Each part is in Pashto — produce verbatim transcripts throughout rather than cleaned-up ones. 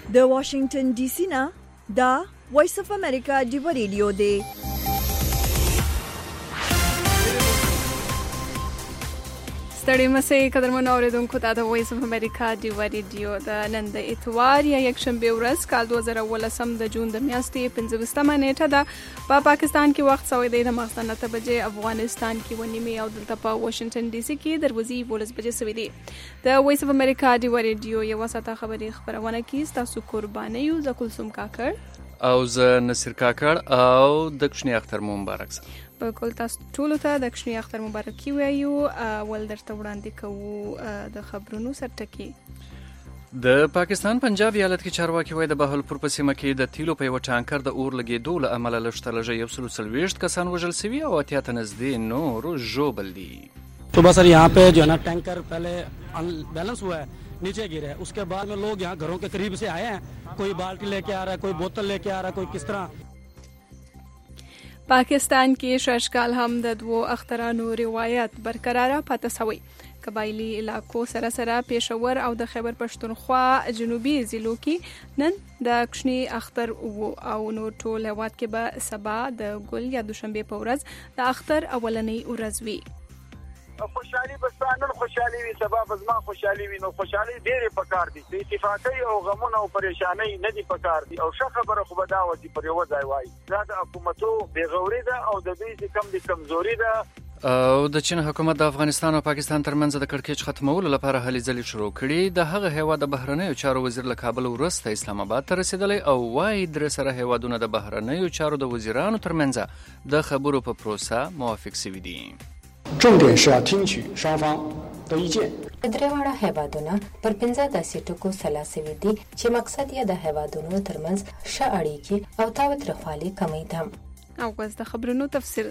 د واشنگټن ډي سي نه دا وایس اف امریکا ډیو ریډیو دی. ستړي مسئ قدرمنو اوریدونکو ته د وایس اف امریکا ډیو ریډیو د نن د اتوار یا یکشنبه ورځ کال دوه زره ولسم د جون د میاشتې پنځوستمه نیټه ده. په پاکستان کې وخت سوی دی د ماخستن اته بجې، افغانستان کې و نیمې او دلته په واشنگټن ډي سي کې دروازې ولس بجې سوي دي. د وایس اف امریکا ډیو ریډیو یو ساعته خبري خبرونه کې تاسو قرباني یو ز کلثوم کاکړ او ز نصیر کاکړ او د کښنی اختر مبارک سره په کول تاسو ټول ته د کښنی اختر مبارکي وایو. ول درته وړاندې کوو د خبرونو سرټکی. د پاکستان پنجاب ایالت کې چارواکي وایي د بهلپور په سیمه کې د تیلو په یو ټانکر د اور لګېدو له امله لږ لږه یو سل څلوېښت کسان وژل شوي او اتیا ته نږدې نور ژوبل دي. صبح سر यहाँ पे जो है ना टैंकर पहले बैलेंस हुआ है, नीचे गिरा है. उसके बाद में लोग यहाँ घरों के करीब से आए हैं. कोई बाल्टी लेके आ रहा है, कोई बोतल लेके आ रहा है, कोई किस तरह. پاکستان کې شاشکال هم د دوو اخترانو روایت برقراره پاتې شوی. قبایلی علاقو سره سره پېښور او د خیبر پښتونخوا جنوبي ضلعو کې نن د کښنی اختر وو او نور ټول هیواد کې به سبا د ګل یا دوشنبه په ورځ د اختر اولنۍ ورځ وي. خوشحالي بستانن خوشحالي وي، سبا بزما خوشحالي وي. نو خوشحالي ډېرې پکار دي، د اتفاقۍ او غمونو او پریشانۍ نه دي پکار دي. او ښه خبره خو به دا وه چې پر یوه ځای وایي. دا د حکومتو بېغوري ده او د دوی چې کم دي کمزوري ده. او د چین حکومت د افغانستان او پاکستان ترمنځ د کړکېچ ختمولو لپاره هلې ځلې شروع کړي. د هغه هیواد د بهرنیو چارو وزیر له کابل وروسته اسلام آباد ته رسیدلی او وايي درې سره هیوادونه د بهرنیو چارو د وزیرانو ترمنځ د خبرو په پروسه موافق شوي دي. 重点是要听取双方的意见. درېواړه هیوادونه پر پنځه داسې ټکو سلا سوي دي چې مقصد یې د هیوادونو ترمنځ ښه اړیکې او تاوتریخوالي کمی ده. او اوس د خبرونو تفصیل.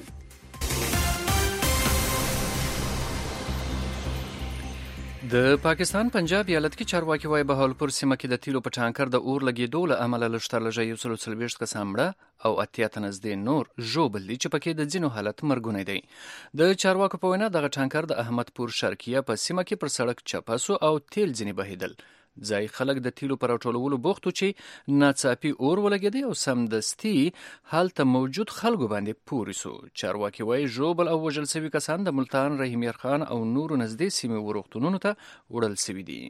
د پاکستان پنجاب ایالت کې چارواکي وایي بهاولپور سیمه کې د تیلو په ټانکر د اور لګېدو له امله لږ لږه یو سل څلوېښت کسان مړه او اتیا ته نږدې نور ژوبل دي چې پکې د ځینو حالت مرګونی دی. د چارواکو په وینا دغه ټانکر د احمدپور شرقیه په سیمه کې پر سړک چپه سو او تیل ځینې بهیدل. ځای خلک د تیلو پر راټولولو بوختو چې ناڅاپي اور ولګېدی او سمدستي هلته موجود خلکو باندې پورې سو. چارواکي وایي ژوبل او وژل شوي کسان د ملتان، رحیم یار خان او نورو نږدې سیمې روغتونونو ته وړل شوي دي.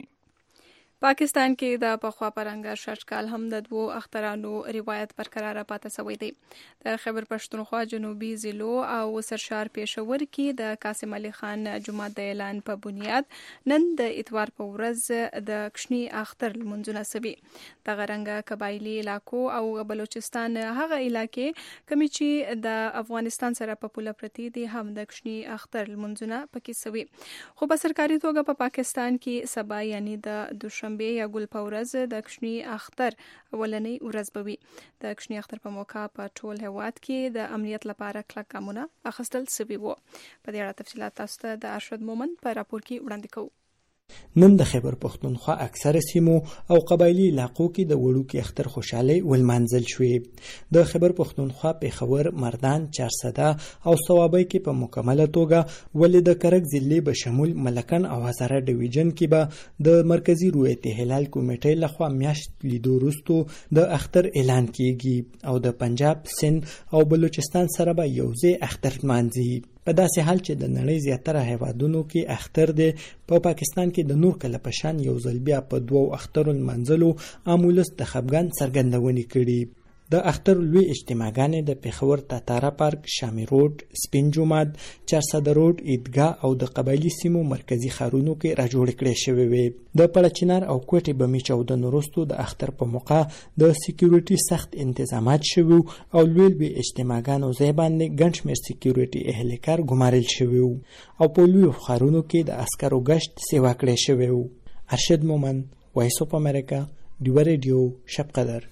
پاکستان کې د پخوا پرنګ شاشکال هم د دوو اخترانو روایت برقراره پاتې شوی دی. د خیبر پښتونخوا جنوبي ضلعو او سرشار پېښور کې د قاسم علي خان جومات د اعلان په بنیاد نن د اتوار په ورځ د کښنی اختر لمونځونه شوي. دغه رنګه قبایلي علاقو او بلوچستان هغه علاقې کومې چې د افغانستان سره په پوله پرتې دي هم د کښنی اختر لمونځونه پکې شوي. خو په سرکاري توګه په پاکستان کې سبا یعنی د دوشنبه یا ګل په ورځ د کښنی اختر اولنۍ ورځ به وي. د کښنی اختر په موقع په ټول هیواد کې د امنیت لپاره کلک ګامونه اخیستل شوي وو. په دې اړه تفصیلات تاسو ته د ارشد مومن په راپور کې وړاندې کوو. نن د خیبر پښتونخوا اکثره سیمو او قبایلی علاقو کې د وړوکي اختر خوشحالي ولمانځل شوې. د خیبر پښتونخوا پېښور، مردان، چارسده او صوابۍ کې په مکمله توګه، ولې د کرک ضلع به شمول ملکن او هزاره ډویژن کې به د مرکزی رویت هلال کمیټې لخوا میاشت لیدو وروسته د اختر اعلان کیږي او د پنجاب، سند او بلوچستان سره به یو ځای اختر لمانځي. په داسې حال چې د نړۍ زیاتره هیوادونو کې اختر دی، په پاکستان کې د نور کله په شان یو ځل بیا په دوو اخترو لمانځلو عام ولس د خفګان څرګندونې کړي. د اختر لوی اجتماعګانې د پېښور تاتاره پارک، شامي روډ، سپین جومات، چارسده روډ، عیدګاه او د قبایلي سیمو مرکزي ښارونو کې راجوړې کړې شوې وې. د پړچینار او کوټې بمي چاودنو وروسته د اختر په موقع د سکیورټي سخت انتظامات شوي او لوی لوی اجتماعګانو ځای باندې ګڼ شمېر سکیورټي اهلکار ګمارل شوي او په لویو ښارونو کې د عسکرو ګشت سیوا کړی شوی و. ارشد مومن، وایس اف امریکا، ډیو ریډیو، شب قدر.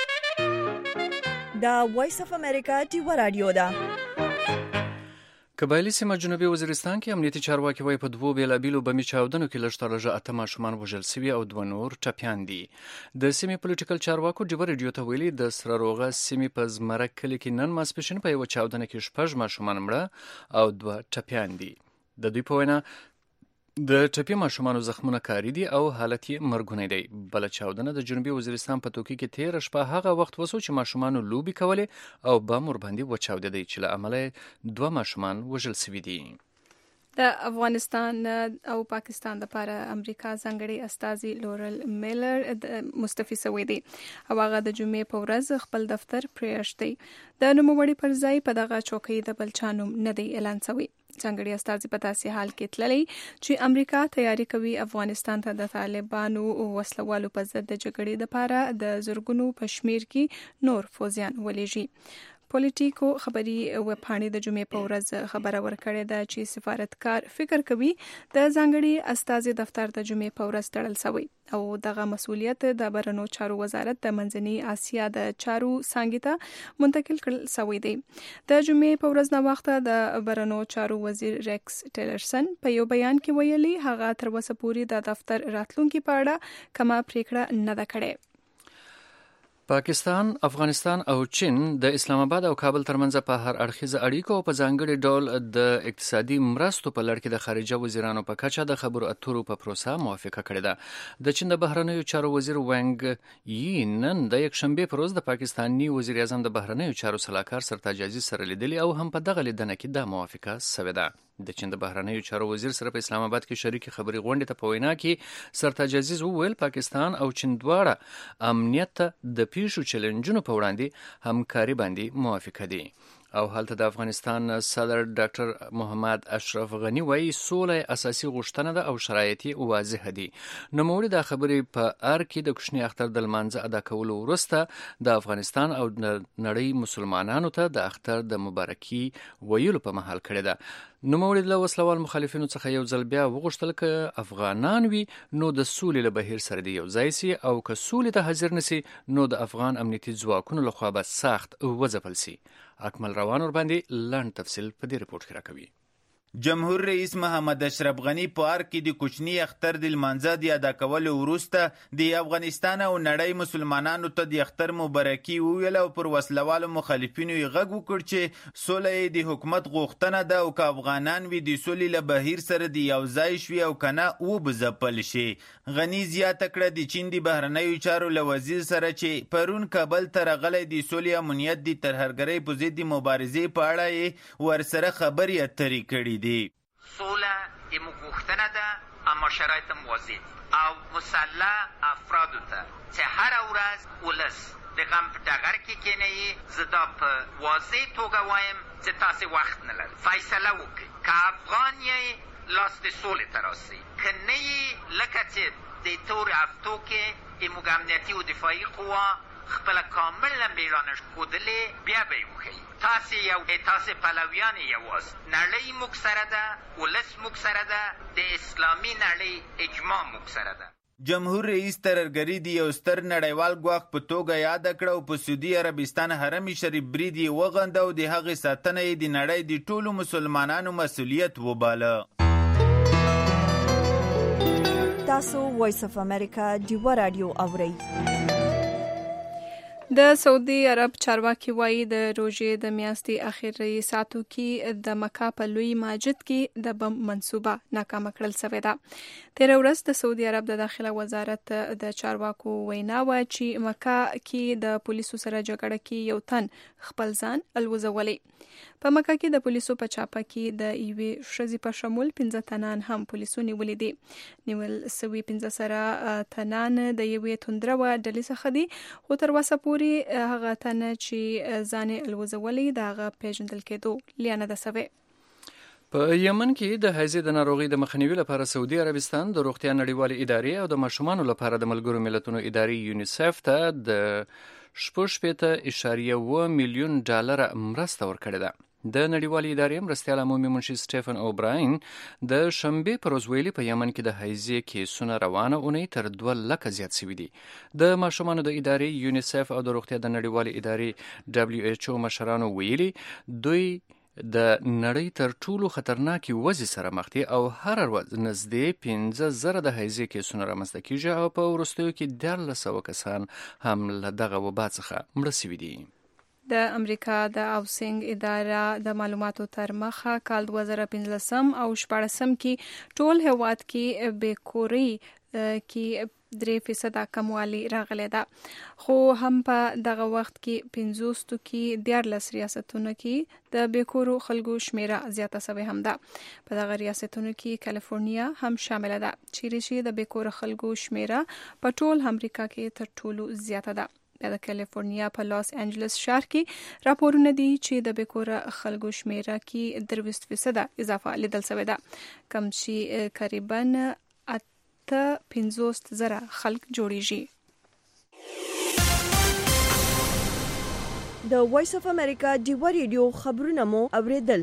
دا وایس اف امریکا ډیو رادیو ده. قبایلی سیمه جنوبي وزیرستان کې امنیتي چارواکي وایي په دوو بېلابېلو بمي چاودنو کې لږ لږه اته ماشومان وژل شوي او دوه نور ټپیان دي. د سیمې پولیټیکل چارواکو ډیو ریډیو ته ویلي د سره روغه سیمې په زمرک کلي کې نن ماسپښین په یوه چاودنه کې شپږ ماشومان مړه او دوه ټپیان دي. د دوی په وینا د ټپي ماشومانو زخمونه کاری دي او حالت یې مرګونی دی. بله چاودنه د جنوبي وزیرستان په توکي کې تېره شپه هغه وخت وسو چې ماشومانو لوبې کولې او بم ورباندې وچاودېدی چې له امله دوه ماشومان وژل سوي دي. د افغانستان او پاکستان لپاره امریکا ځانګړي استازي لورل میلر مستعفي شوی دی او هغه د جمعې په ورځ خپل دفتر پریښتی. د نوموړي پر ځای په دغه چوکۍ د بل چا نوم نه دی اعلان شوی. ځانګړي استازي په داسې حال کې تللی چې امریکا تیاری کوي افغانستان ته د طالبانو وسلوالو په ضد د جګړې لپاره د زرګونو په شمیر کې نور فوجیان ولېږي. پولیټیکو خبري وپاڼې د جمعې په ورځ خبره ورکړې ده چې سفارتکار فکر کوي د ځانګړي استازي دفتر د جمعې په ورځ تړل شوی او دغه مسؤلیت د بهرنیو چارو وزارت د منځنۍ اسیا د چارو څانګې ته منتقل کړل شوی دی. د جمعې په ورځ نو وخت د بهرنیو چارو وزیر ریکس ټیلرسن په یو بیان کې ویلي هغه تر اوسه پورې د دفتر راتلونکي په اړه کومه پریکړه نه ده کړې. پاکستان، افغانستان او چین د اسلام آباد او کابل ترمنځ په هر اړخیزه اړیکو او په ځانګړي ډول د اقتصادي مرستو په لړ کې د خارجه وزیرانو په کچه د خبرو اترو په پروسه موافقه کړې ده. د چین د بهرنیو چارو وزیر وانګ یی نن د یکشنبه پر ورځ د پاکستاني وزیر اعظم د بهرنیو چارو سلاکار سرتاج عزیز سره لیدلي او هم په دغه لیدنه کې د موافقه شوې ده. د چین د بهرنیو چارو وزیر سره په اسلام آباد کې شریک خبري غونډې ته په وینا کې سرتاج عزیز وویل پاکستان او چین دواړه امنیت د پیښو چیلنجونو په وړاندې همکاري باندې موافقه دي. او هلته د افغانستان صدر ډاکټر محمد اشرف غنی وایي سوله اساسي غوښتنه ده او شرایط یې واضح دي. نوموړي دا خبرې په ار کې د کوچني اختر د لمانځه ادا کولو وروسته د افغانستان او نړۍ مسلمانانو ته د اختر د مبارکي ویلو په مهال کړې ده. نوموړي له وسلوال مخالفینو څخه یو ځل بیا وغوښتل که افغانان وي نو د سولې له بهیر سره دی یو ځای سي او که سولې ته حاضر نسی نو د افغان امنیتي ځواکونو لخوا به سخت وځپل سي. اکمل روان ور باندې لاند تفصیل په دې رپورت کې راکوي. جمهور رئیس محمد اشرف غنی په ار کې د کوچنی اختر د لمانځه د ادا کولو وروسته د افغانستان او نړۍ مسلمانانو ته د اختر مبارکي وویل او پر وسلوالو مخالفینو یې غږ وکړ چې سوله د حکومت غوښتنه ده او که افغانان وي د سولې له بهیر سره د یو ځای شوي او کنه وبځپل شي. غنی زیاته کړه د چین د بهرنیو چارو له وزیر سره چې پرون کابل ته راغلی د سولې امنیت د ترهګرۍ په ضد د مبارزې په اړه یې ورسره خبرې اترې کړي. سوله یمو غوښتنه ده اما شرایط موازی او مسلح افرادو ته چې هر ورځ ولس د غم په ډګر کې کېنئ. زه دا په واضح توګه وایم چې تاسې وخت نه لرئ. فیصله وکړئ که افغان یې لاس د سولې ته راسئ، که نه یې لکه چې د تورې هفتو کې زموږ امنیتي او دفاعي قوا خپله کامله میړانه ښودلې بیا به یې وښیي. تاسې یو تاسې پلویان یواست، نړۍ موږ سره ده، ولس موږ سره ده، د اسلامي نړۍ اجماع موږ سره ده. جمهور رئیس ترهګري د یو ستر نړیوال ګواښ په توګه یاد کړه او په سعودي عربستان حرم شریف برید یې وغنده او د هغې ساتنه یې د نړۍ د ټولو مسلمانانو مسؤلیت وباله. تاسو وایس اف امریکا ډیوا رادیو اورئ. د سعودي عرب چارواکي وایي د روژې د میاشتې اخري ساعتو کې د مکه په لوی مسجد کې د بم منصوبه ناکامه کړل شوې ده. تېره ورځ د سعودي عرب د داخله وزارت د چارواکو وینا وه چې مکه کې د پولیسو سره جګړه کې یو تن خپل ځان الوزولی. په مکه کې د پولیسو په چاپه کې د یوې ښځې په شمول پنځه تنان هم پولیسو نیولي دي. نیول سوي پنځه سره تنان د یوې توندروه ډلې څخه دي، خو تر اوسه پورې هغه تن چې ځان یې الوزولی د هغه پیژندل کېدو لیانه ده سوې. په یمن کې د هیضې د ناروغۍ د مخنیوي لپاره سعودي عربستان د روغتیا نړیوالې ادارې او د ماشومانو لپاره د ملګرو ملتونو ادارې یونیسف ته د شپږ شپېته اعشاریه اوه میلیون ډالره مرسته ورکړې ده. د نړیوالې ادارې مرستیال عمومي منشي سټیفن اوبراین د شنبې پر ورځ ویلي په یمن کې د هیضې کیسونه روانه اونۍ تر دوه لکه زیات شوي دي. د ماشومانو د ادارې یونیسف او د روغتیا د نړیوالې ادارې دبلیو ایچ او مشرانو ویلي دوی د نړۍ تر ټولو خطرناکي وضع سره مخ دي او هر ورځ نږدې پنځه زره د هیضې کیسونه رامنځته کیږي او په وروستیو کې دیارلس سوه کسان هم له دغه وبا څخه مړه شوي دي. د امریکا د هاوسنګ اداره د معلوماتو تر مخه کال دوه زره پنځلسم او شپاړسم کې ټول هیواد کې بیکوري کې درې فیصد کموالی راغلی ده، خو هم په دغه وخت کې پنځوستو کې دیارلس ریاستونو کې د بیکورو خلکو شمیره زیاته شوې هم ده. په دغه ریاستونو کې کالیفورنیا هم شامل ده چیرې چې د بیکورو خلکو شمیره په ټول امریکا کې تر ټولو زیاته ده. د کالیفورنیا په لاس انجلس ښار کې راپورونه دي چې د بیکوره خلکو شمیره کې درویست فیصد اضافه لیدل شوې ده، کم چې تقریبا اته پنځوس زره خلک جوړیږي. د وایس اف امریکا ډیوا ریډیو خبرونه مو اوریدل.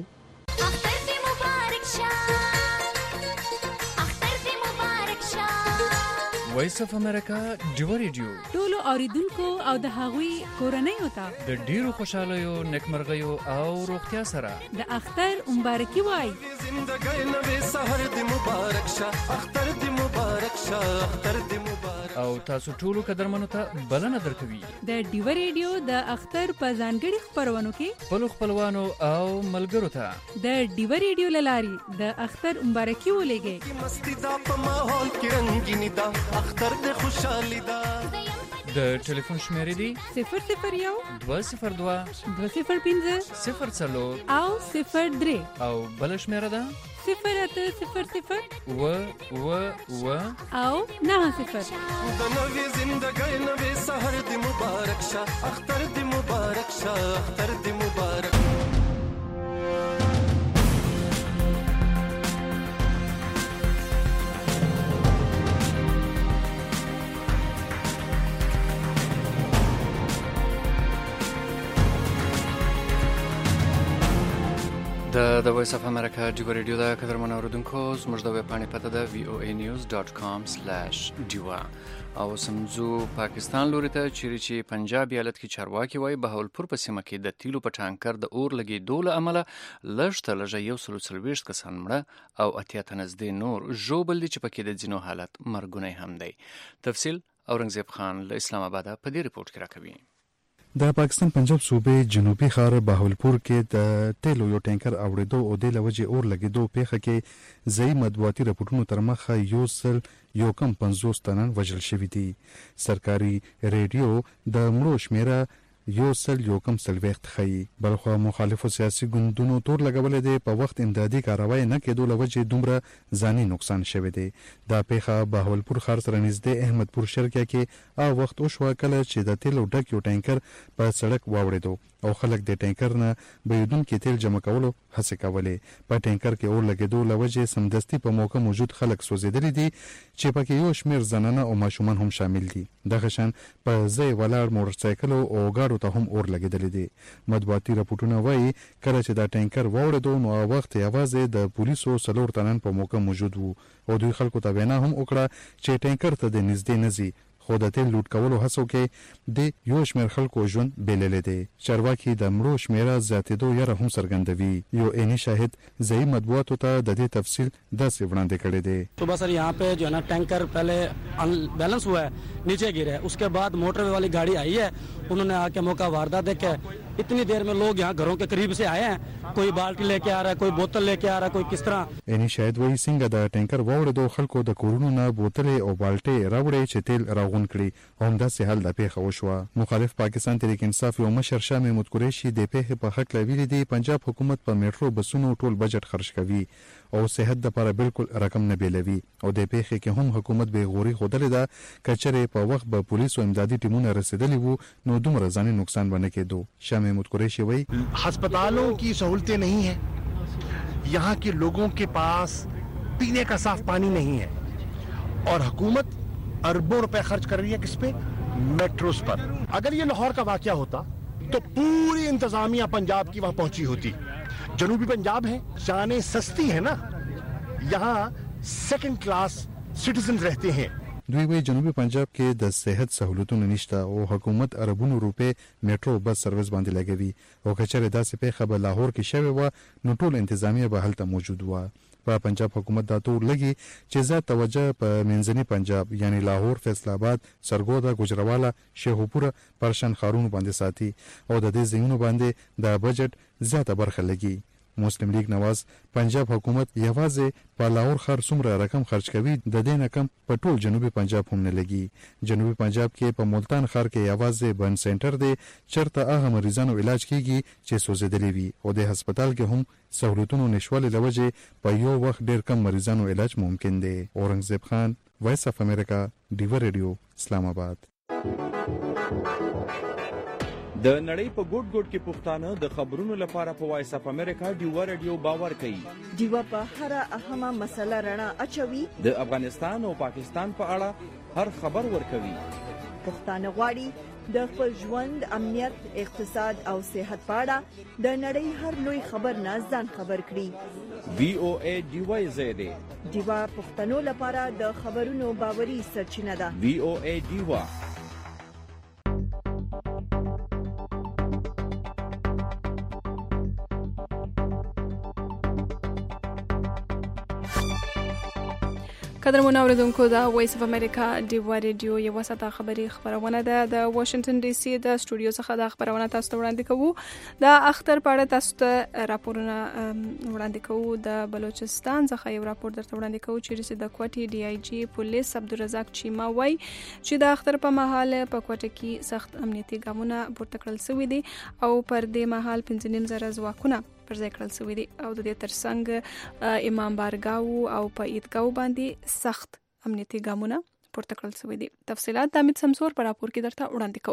وایس اف امریکا ډیوا ریډیو ټولو اوریدونکو او د هغوی کورنۍ ته د ډیرو خوشالۍ، نیکمرغیو او روغتیا سره د اختر مبارکي وای. زندګۍ نوې سحر دی مبارک شه، اختر دی مبارک شه، اختر دی مبارک. او تاسو ټولو قدرمنو ته بلنه درکوي د ډیوا ریډیو د اختر په ځانګړي خبرونو کې خپل خپلوانو او ملګرو ته د ډیوا ریډیو للاري د اختر مبارکي ولېږي. مستی دا په ماحول کې رنگینی دا اختر د خوشحالي دا. د ټلیفون شمیرې دي صفر صفر یو دوه صفر دوه دوه صفر پنځه صفر څلور او صفر درې او بل شمیره ده صفر اته صفر صفر و و و او نه صفر. د نوې زندګۍ نوې سحر دی مبارک شه، اختر دی مبارک شه، اختر دی مبارک. د د وایس اف امریکا ډیوا ریډیو د قدرمن اوریدونکو زموږ د ویب پاڼې پته ده وی او ای نیوز ډاټ کام سلاش ډیوا. او سمزو پاکستان لوري ته چیرې چې پنجاب ایالت کې چارواکي وایي بهاولپور په سیمه کې د تیلو په ټانکر د اور لګېدو له امله لږ تر لږه یو سل څلوېښت کسان مړه او اتیا ته نږدې نور ژوبل دي چې پکې د ځینو حالت مرګونی هم دی. تفصیل اورنګزیب خان له اسلام آباده په دې ریپورت کې راکوي. د پاکستان پنجاب صوبې جنوبي ښار بهاولپور کې د تیلو یو ټانکر اوړېدو او د لوجې اور لګېدو پیښه کې ځای مطبوعاتي راپورټونو تر مخه یو سل یو کم پنځوس تنان وژل شوي دي. سرکاري ریډیو د مړو شمیره یو سل یو کم څلوېښت ښیي. بلخوا مخالفو سیاسي ګوندونو تور لګولی دی په وخت امدادي کاروای نه کېدو له وجې دومره ځاني نقصان شوی دی. دا پیښه بهاولپور ښار سره نږدې احمدپور شرکیه کې هغه وخت وشوه کله چې د تیلو ډک یو ټانکر په سړک واوړېدو او خلک د ټانکر نه بهیدونکي تیل جمع کولو هڅې کولې. په ټانکر کې اور لګېدو له وجې سمدستي په موقع موجود خلک سوځېدلي دي چې پکې یو شمېر زنانه او ماشومان هم شامل دي. دغه شان په ځای ولاړ موټرسایکلو او ګاډو ته هم اور لګېدلې دي. مطبوعاتي راپورټونه وایي کله چې دا ټانکر واوړېدو نو هغه وخت یوازې د پولیسو څلور تنان په موقع موجود وو او دوی خلکو ته وینا هم وکړه چې ټانکر ته د نږدې نه ځي، خو د تیل لوټ کولو هڅو کې د یو شمېر خلکو ژوند بېللی دی. چارواکي د مړو شمیره زیاتېدو یره هم څرګندوي. یو عیني شاهد ځایي مطبوعاتو ته د دې تفصیل داسې وړاندې کړی دی. صبح سر यहाँ पे जो है ना टैंकर पहले बैलेंस हुआ है, नीचे गिरा है, उसके बाद मोटरवे वाली गाड़ी आई है, उन्होंने आके मौका वारदात देखे इतनी देर में लोग यहाँ घरों के करीब से आए हैं, कोई बाल्टी लेके आ रहा है, कोई बोतल लेके आ रहा है, कोई किस तरह. عیني شاهد وایي څنګه د ټانکر واوړېدو خلکو د کورونو نه بوتلې او بالټې راوړې چې تیل راغون کړي او همداسې حال د پیښه وشوه. مخالف پاکستان تحریک انصاف یو مشر شاه محمود قریشي د پیښې په هکله ویلي دي پنجاب حکومت په میټرو بسونو ټول بجټ خرج کوي او صحت لپاره بالکل رقم نه بیلوي او د پیښې کې هم حکومت به غوري خودلې ده کچره په وخت به پولیس او امدادي ټیمونه رسیدلي وو نو دومره ځاني نقصان باندې کېدو. شاه محمود قریشي وایي अस्पतालों की सहूलतें नहीं है, यहाँ के लोगों के पास पीने का साफ पानी नहीं है और हुकूमत अरबों रुपए खर्च कर रही है किस पे? मेट्रोस पर. अगर ये लाहौर का वाकया होता तो पूरी इंतजामिया पंजाब की वहां पहुंची होती. जनूबी पंजाब है, जाने सस्ती है ना, यहाँ सेकंड क्लास सिटीजन रहते हैं. دوی وی جنوبي پنجاب کې د صحت سہولتونو نشته او حکومت اربونو روپے میټرو بس سرویس باندې لګوي او کچره داسې پیښه به لاهور کې شوی و نو ټول انتظامیه به هلته موجود و. په پنجاب حکومت دا تور لګي چې زیات توجه په منځني پنجاب یعنی لاهور، فیصل آباد، سرګودا، گجراوالا، شیخوپور، پرشن خارونو باندې ساتي او د دې ځایونو باندې د بجټ زیاته برخه لګي. مسلم لیگ نواز پنجاب حکومت یوازې په لاهور ښار څومره رقم خرج کوي د دې نه کم په ټول جنوبي پنجاب هم نه لګي. جنوبي پنجاب کې په ملتان ښار کې یوازې بند سنټر دی چېرته هغه مریضانو علاج کیږي چې سوځېدلي وي او د هسپتال کې هم سهولتونو نشوالي له وجې په یو وخت ډېر کم مریضانو علاج ممکن دی. اورنګزیب خان، وایس اف امریکا، ډیوه ریډیو، اسلام آباد. د نړۍ په ګوټ ګوټ کې پښتانه د خبرونو لپاره په وایس اف امریکا ډیوه ریډیو باور کوي. ډیوه په هر اهمه مسله رڼا اچوي. د افغانستان او پاکستان په اړه هر خبر ورکوي. پښتانه غواړي د خپل ژوند، امنیت، اقتصاد او صحت په اړه د نړۍ هر لوی خبر نه ځان خبر کړي. وی او ای ډیوه زیاده ډیوه پښتنو لپاره د خبرونو باوري سرچینه ده. وی او ای ډیوه. قدرمن اوریدونکو دا وایس اف امریکا ډیوه ریډیو یو ساده خبری خبرونه ده د واشنگټن ډي سي د سټوډیو څخه د خبرونه تاسو ته وړاندې کوو. د اختر په اړه تاسو ته راپورونه وړاندې کوو. د بلوچستان څخه یو راپور درته وړاندې کوو چې د کوټي ډي آی جی پولیس عبدالرزاق چیما وایي چې د اختر په مهال په کوټه کې سخت امنیتي ګامونه پورته کړل شوي دي او پر دې مهال پنځه نیم زره ځواکونه پر ځای کړل شوي دي او د دې ترڅنګ امام بارګاو او په عیدګاو باندې سخت امنیتي ګامونه پورته کړل شوي دي. تفصیلات د امید سمسور په راپور کې درته وړاندې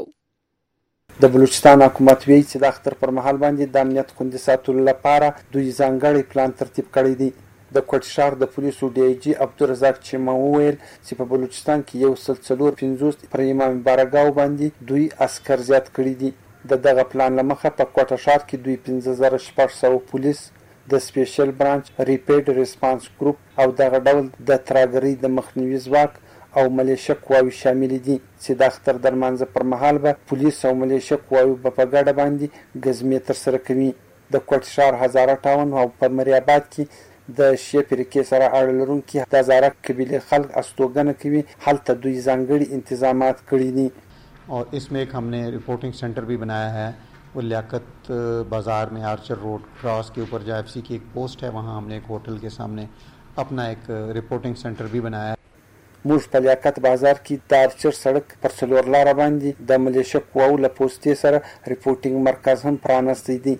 کوو. د بلوچستان حکومت ویلي چې د اختر پر مهال باندې د امنیت خوندي ساتلو لپاره دوی ځانګړی پلان ترتیب کړی دی. د کوټ ښار د پولیسو ډي آی جی عبدالرزاق چیما وویل چې په بلوچستان کې یو سل څلور پنځوس پر امام بارګاو باندې دوی عسکر زیات کړي دي. د دغه پلان لمخه په کوټه ښار کې دوی پنځه زره شپږ سوه پولیس، د سپیشل برانچ، ریپیډ ریسپانس ګروپ او دغه ډول د ترهګرۍ د مخنیوي ځواک او ملیشه قواوې شامل دي چې د اختر د لمانځه پر مهال به پولیس او ملیشه قواوې به په ګډه باندې ګزمې ترسره کوي. د کوټ ښار هزاره ټاون او په مریاباد کې د شیعه فرقې سره اړه لرونکي د هزاره قبیلې خلک استوګنه کوي. هلته دوی ځانګړي انتظامات کړي دي. और इसमें एक हमने रिपोर्टिंग सेंटर भी बनाया है. वो लियाकत बाज़ार में आर्चर रोड क्रॉस के ऊपर जो एफ सी की एक पोस्ट है वहाँ हमने एक होटल के सामने अपना एक रिपोर्टिंग सेंटर भी बनाया है. موږ په لیاقت بازار کې د آرچر سړک پر څلور لاره باندې د ملیشه قواو له پوستې سره ریپورټینګ مرکز هم پرانستی دی.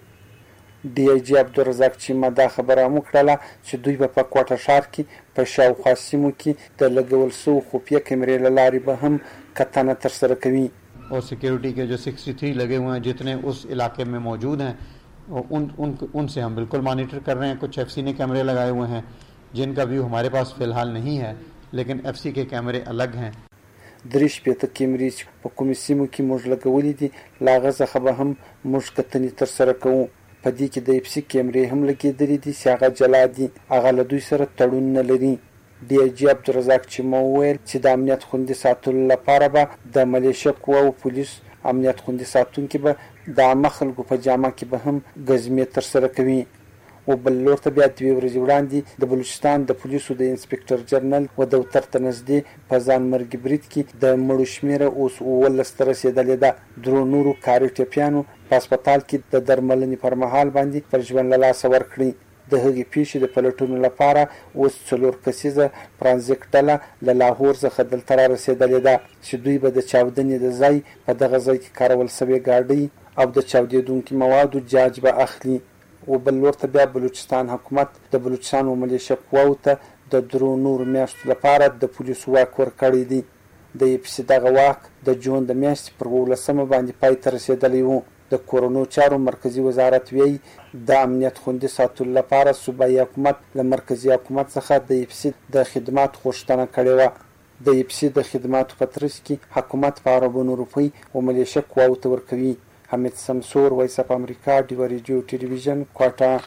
ډي آی جی عبدالرزاق چیما دا خبره هم کړله چې دوی به په کوټه ښار کې په شاوخوا سیمو کې د لګول شوو خفیه کیمرې له لارې به هم کتنه ترسره کوي. और सिक्योरिटी के जो तिरसठ लगे हुए हैं जितने उस इलाके में मौजूद हैं उन उन उनसे हम बिल्कुल मॉनिटर कर रहे हैं. कुछ एफ सी ने कैमरे लगाए हुए हैं जिनका व्यू हमारे पास फ़िलहाल नहीं है, लेकिन एफ सी के कैमरे अलग हैं. درې شپېته کیمرې چې په کومې سیمو کې موږ لګولې دي له هغه څخه به هم موږ کتنې ترسره کوو. په دې کې د اف سی کیمرې هم لګېدلې دي چې هغه جلا دي، هغه له دوی سره تړون نه لري. ډي آی جی عبدالرزاق چیما وویل چې د امنیت خوندي ساتلو لپاره به د ملیشه قواو پولیس امنیت خوندي ساتونکي به د عامه خلکو په جامه کې به هم ګزمې ترسره کوي. او بل لور ته بیا دوې ورځې وړاندې د بلوچستان د پولیسو د انسپکټر جنرال و دفتر ته نږدې په ځانمرګي برید کې د مړو شمېره اوس اوولس ته رسېدلې ده. درو نورو کاري ټپیانو په هسپتال کې د درملنې پر مهال باندې پر ژوند له لاسه ورکړي. د هغې پیښې د پلټونو لپاره اوس څلور کسیزه فرانزیک ډله له لاهور څخه دلته را رسېدلې ده چې دوی به د چاودنې د ځای په دغه ځای کې کارول شوې ګاډۍ او د چاودېدونکي موادو جاج به اخلي. او بل لور ته بیا بلوچستان حکومت د بلوچستان و ملیشه قواو ته د درو نورو میاشتو لپاره د پولیسو واک ورکړی دی. د اف سی دغه واک د جون د میاشتې پر اوولسمه باندې پای ته رسېدلی و. د کورونو چارو مرکزی وزارت وی د امنیت خوندي ساتلو لپاره صوبایي حکومت له مرکزی حکومت څخه د اف سی د خدمات غوښتنه کړې وه. د اف سی د خدماتو په ترڅ کې حکومت په اربونو روپۍ و ملیشه قواو ته ورکوي. حمید سمسور، وایس اف امریکا، ډیوه ریډیو ټلویزیون، کوټه.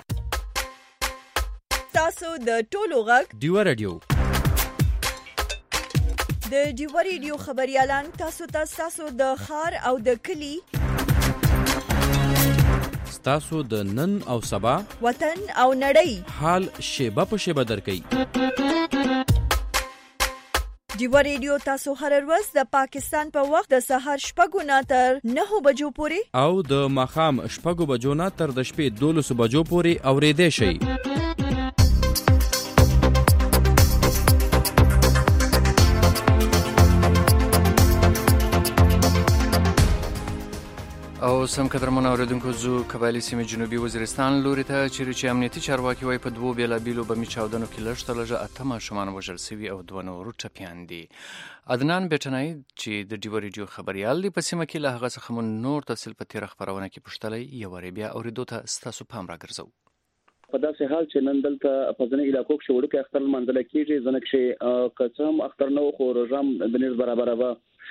تاسو د ټولو غږ ډیوه ریډیو د ډیوه ریډیو خبريالان تاسو ته تاسو د خار او د کلی تاسو د نن او سبا وطن او نړۍ حال شیبه په شیبه درکې. دیوا ریډیو تاسو هر ورځ د پاکستان په وخت د سهار شپږو نه تر نهو بجو پورې او د ماښام شپږو بجو نه تر د شپې دولسو بجو پورې اورېدای شئ. او سم قدرمن اوریدونکو زو قبایلی سیمې جنوبي وزیرستان لوري ته چیرې چې امنیتي چارواکي وایي په دوو بېلابېلو بمي چاودنو کې لږ تر لږه اته ماشومان وژل سوي او دوه نورو ټپیان دي. عدنان بیټنای چې د ډیوا ریډیو خبريال دی په سیمه کې له هغه څخه مون نور تفصیل په تیر خبرونه کې پښتلې یو ری بیا اوریدو ته ستاسو پام راګرځو. په داسې حال چې نن دلته په ځینې علاقو کې وړوکی اختر منځله کېږي ځنه کې قسم اختر نو خو روزام د نیر برابر و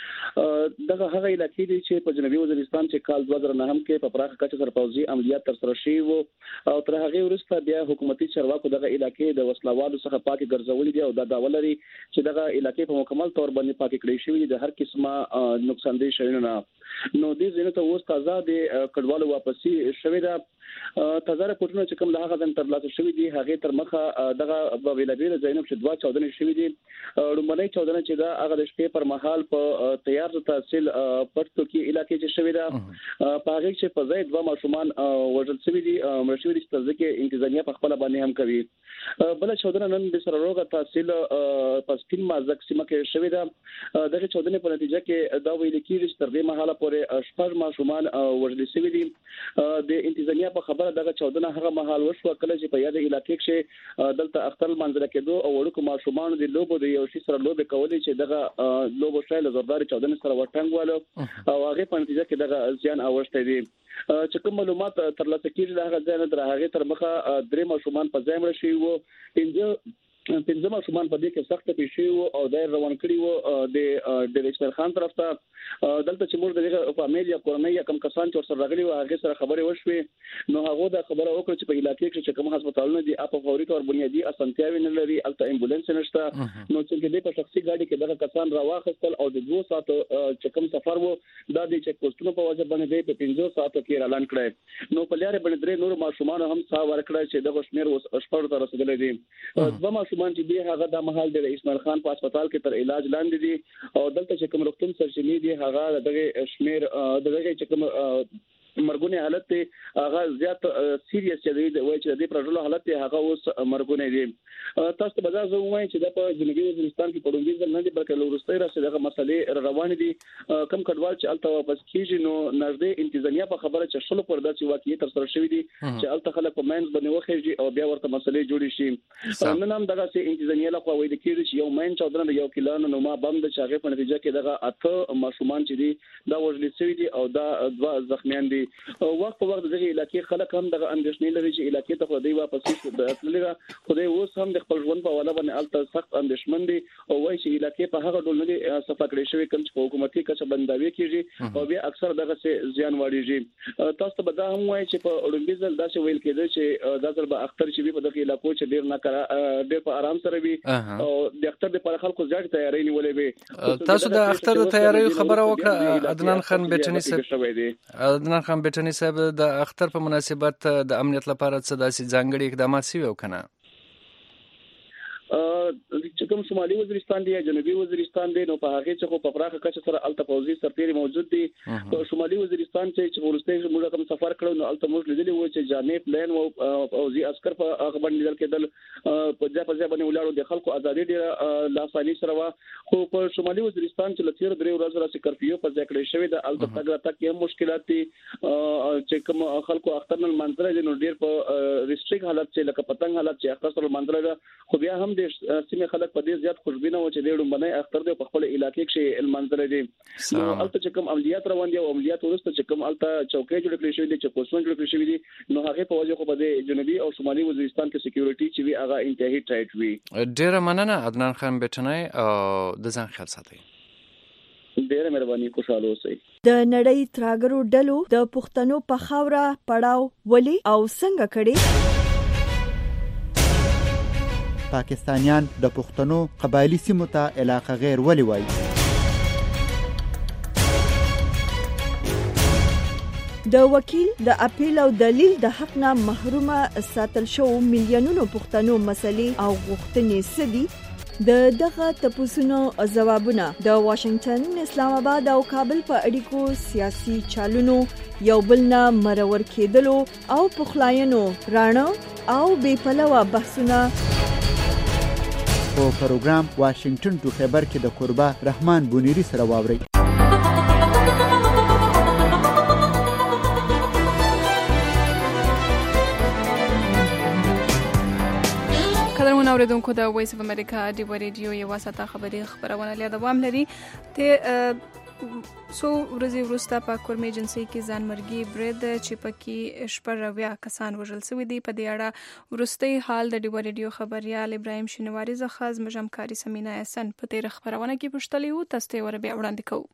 دغه هغه علاقې دي چې په جنوبي وزیرستان چې کال دوه زره نه هم کې په پراخه کچه سره پوځي عملیات تر سره شوي وو او تر هغه وروسته بیا حکومتي چارواکو دغه علاقې د وسلوالو څخه پاکي ګرځولې دي او دا ډول لري چې دغه علاقې په مکمل تور باندې پاکي کړې شوې دي د هر قسمه نقصان دي شوی نه. نو دې ځینې ته اوس تازه د کډوالو واپسی شوې ده. تازه راپورټونه چې کوم له هغه ځن تر لاسه شوې دي هغه تر مخه دغه ویلابیل زینب چې دوا چودنې شوې دي. لومړی چودنه چې دا هغه د شپې پر مهال په تیار تحصیل پټو کې علاقې چې شوې ده په هغه چې په ځای دوه ماشومان وژل شوي دي مرشوي دي چې ځکه انتظامیه په خپل باندې هم کوي. بل چودنه نن د سره روغه تحصیل په سپین مازک سیمه کې شوې ده. دغه چودنې په نتیجه کې دا ویل کېږي چې تر دې مهاله پورې شپږ ماشومان وژل شوي دي. د انتظامیه په خبره دغه چودنه هغه مهال وشو کله چې په یاد علاقې کې دلته اختر منځله کېدو او وړوکو ماشومان د لوبو د یو شي سره لوبې کولې چې دغه لوبو شایله زرداري چودنه سره ورټنګواله او هغه په نتیجه کې دغه زیان اوښته دي. چې کوم معلومات ترلاسه کیږي هغه ځای نه تر هغه تر مخه درې ماشومان په ځای مړ شي وو. پنځه پنځه ماشومان په دې کې سخت پیښې وو او دای روان کړی وو د ډیریکټر خان طرف ته. دلته چې موږ دغه فامیل یا کورنۍ یا کم کسان چې سره راغلي وو هغه سره خبرې وشوي نو هغه دا خبره وکړه چې په علاقې کې چې کوم هسپتالونه دي په فوري تور بنیادی اسانتیاوي نه لري الته امبولانس نشته. نو چې دې په شخصي ګاډي کې دغه کسان راوخستل او د دوه ساعتو چې کوم سفر وو دا د چک پوسټونو په وجه باندې په پنځه ساعتو کې اعلان کړی. نو په لارې باندې درې نور ماشومان هم سا ورکړی چې دغه شمیر اوس شپږ ته رسیدلې دي. دوه ماشومان چې دی هغه د محل د اسماعیل خان په هسپتال کې تر علاج لاندې دي او دلته چې کوم روغتون سرچینې دي هغه دغه شمیر دغه چې کوم مرګونی حالت ته هغه زیات سیریس دی وایي چې د پرځلو حالت ته هغه اوس مرګونی دی. تاسو به زه وایم چې د په جنوبي وزیرستان کې پړونګي ځل نه دي بلکې لورستۍ راځي دغه مسلې روان دي. کم کډوال چې الته واپس کیږي نو نږدې انتظامیه په خبره چې شلو پر داسې واقعي تر سره شوې دي چې الته خلک په مینز باندې وخیږي او بیا ورته مسلې جوړې شي. نن هم دغه سي انتظامیه له خوا وایي کېږي چې یو مین چودنه یو کلان نو ما بم د چاغې په نتیجه کې دغه اته ماشومان چې دي دا وژل شوي دي او دا دوه زخمیان دي. وخت په وخت دغه علاقې خلک هم دغه اندېښنې لري چې علاقې ته خو دوی واپس شي تللی خدای اوس هم د خپل ژوند په والا باندې الته سخت اندېښمن دي او وایي چې علاقې په هغه ډول نه دي صفه کړې شوی کوم چې حکومتي کچه بنداوي کیږي او بیا اکثر دغه څه زیان واړيږي. تاسو به دا هم وایي چې په اولمپیک ځل داسې ویل کېده چې دا ځل به اختر چې په دغه علاقو چې ډیر نه کرا ډیر په آرام سره وي او د اختر لپاره خلکو ځاړ تیاری نیولې وي. تاسو د اختر د تیاری خبره وکړه عدنان خان بیٹنی صاحب عدنان خان بیٹنی صاحب د اختر په مناسبت د امنیت لپاره څه داسې ځانګړي اقدامات شوي او کنه؟ چې کوم شمالي وزیرستان دی یا جنوبي وزیرستان دی نو په هغه چې خو په پراخه کچه سره الته پوځي سرتیري موجود دي. په شمالي وزیرستان چې ورسته موږ کوم سفر کړو نو الته موږ لیدلی و چې جانب پلان او پوځي عسكر په هغه باندې لیدل کېدل په ځای په ځای باندې ولاړو د خلکو ازادي ډیره لاساني سره و. خو په شمالي وزیرستان چې لتیر درې ورځې راځي کرفیو په ځای کړی شوی د الته تګ راتګ کې مشکلات دي چې کوم خلکو اخترنل منځره دي نو ډیر په ریستریک حالت چې لکه پتنګ حالت چې اختر منځره خو بیا هم د سیمه خلک په دې زیات خوشبینه و چې ډېر باندې اختر د خپل علاقې کې المنځره دي. نو البته چې کوم عملیات روان دي او عملیات ورسته چې کوم البته چوکۍ جوړ کړی شوی دي چې پوسټونه جوړ کړی شوی دي نو هغه په وجه خو په جنوبي او شمالي وزیرستان کې سکیورټي چې وی هغه انتهایی ټایټ وی. ډېر مننه عدنان خان بیٹنای او د ځان خیال ساتئ. ډېر مهرباني خوشاله اوسئ. د نړۍ تراګرو ډلو د پښتنو په خاوره پړاو ولي او څنګه کړي؟ پاکستانیان د پښتنو قبایلی سیمو ته علاقه غیر ولي وایي؟ د وکیل د اپیل او دلیل د حق نه محرومه ساتل شو میلیونونو پښتنو مسلې او غوښتنې سدي د دغه تپوسونو ځوابونه د واشنگټن، اسلام آباد او کابل په اړیکو سیاسي چالونو یو بل نه مرور کېدلو او پخلاینو رانه او بې پلوه بحثونه په پروګرام واشنگټن ټو خبر کې د قربا رحمان بونیری سره واوري. قدرمن اوریدونکو د وایس اف امریکا دی ریډیو یو واسطه خبري خبرونه له دوام لري ته سو ورځې وروسته په کورمې ایجنسي کې ځانمرګي برید چې پکې شپږ کسان وژل شوي دي. په دې اړه وروستي حال د ډیو ریډیو خبريال ابراهیم شینواری څخه زموږ همکاري سمینا احسن په تیر خبرونه کې پوښتلې وو، تاسو ته ور بیا وړاندې کوو.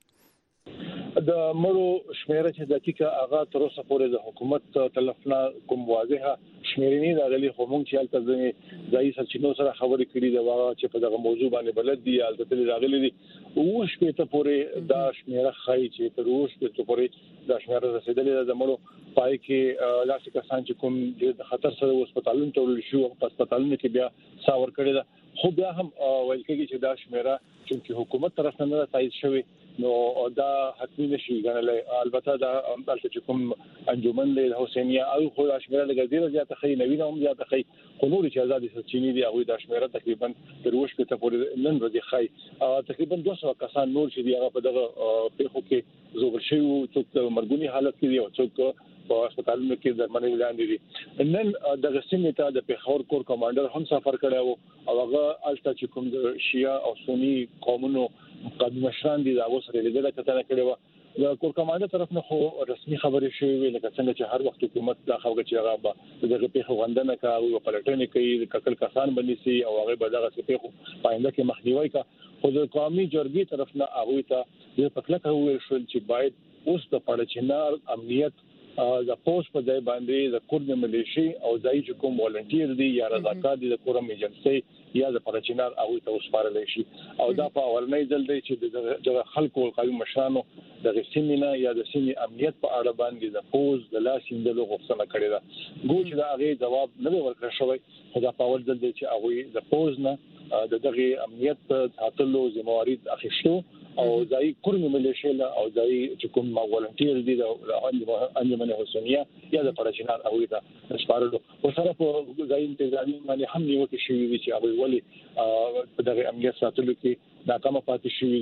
د مړو شمیره چې دقیقه هغه تر اوسه پورې د حکومت طرفنا کوم واضحه شمیرې نه راغلي، خو موږ چې حالت ځنې ځای سرچینو سره خبرې کړې د واغ چې په دغه موضوع باندې بلد دي حالت ته راغلي دي او شپې ته پورې دا شمیره خای چې تر اوسه ته پورې دا شمیره رسیدلې د مړو پای کې لاسي کسان چې کوم د خطر سره هسپتالونو ته ورل شو په هسپتالونو کې بیا ساور کړی ده، خو بیا هم ویل کېږي چې دا شمیره چې حکومت طرف نه تایید شوی نو دا حتمی نشي ګڼلای. البته دا چې کوم انجمن له حسینیه او خو شمیره لګیدل زیاته خې نوینه هم زیاته خې خو نور چې آزادي سرچینې دي هغه د شمیره تقریبا تر وښ کې ته پورې نن ورځې خې تقریبا دوه سوه کسان نور چې دی هغه په دغه پیښو کې زوبر شوی او څوک مرګونی حالت کې دي او څوک په هسپتالونو کې درملنې وړاندې دي. نن د غسیمې ته د پیښور کور کمانډر هم سفر کړی او هغه الته چې کوم د شیعه او سنی قومونو قومي مشران دي دا وسره لیدل کتنه کړي و د کور کمانډر طرف نه خو رسمي خبرې شوې وي لکه څنګه چې هر وخت حکومت دا خبره چې هغه به دغه پیښو غندنه کوي او پلټنه کوي د ککل کسان باندې سي او هغه به دغه پیښو پاینده کې مخنیوي کوي. خو د قومي جرګې طرف نه هغه ته د پکلکه ویل شو چې باید اوس د پړچینار امنیت د پوس په ځای باندې د کورد ملیشي او ځای چې کوم والنټیر دي یا رضاکار دي د کورم ایجنسي یا د پرچینار او ته وسپارل شي او دا په اولنۍ ځل دی چې د خلکو قومي مشرانو د غسیمینا یا د سیمې امنیت په اړه باندې د پوز د لاسیندلو غوښتنه کړې ده. ګوچ دا هغه جواب نه ورکړ شوی، خو دا په اول ځل دی چې هغه د پوز نه د دغه امنیت ساتلو ذمہواری اخیستو او ځای کورم ملیشي او ځای چې کوم والنټیر دي د انجمن حسینیه یا د پرچینار او ته سپارلو او سره په ځای انتظامی باندې هم نیوکه شوې وي چې هغه ولی په دغه امنیت ساتلو کې ناکامه پاتې شوې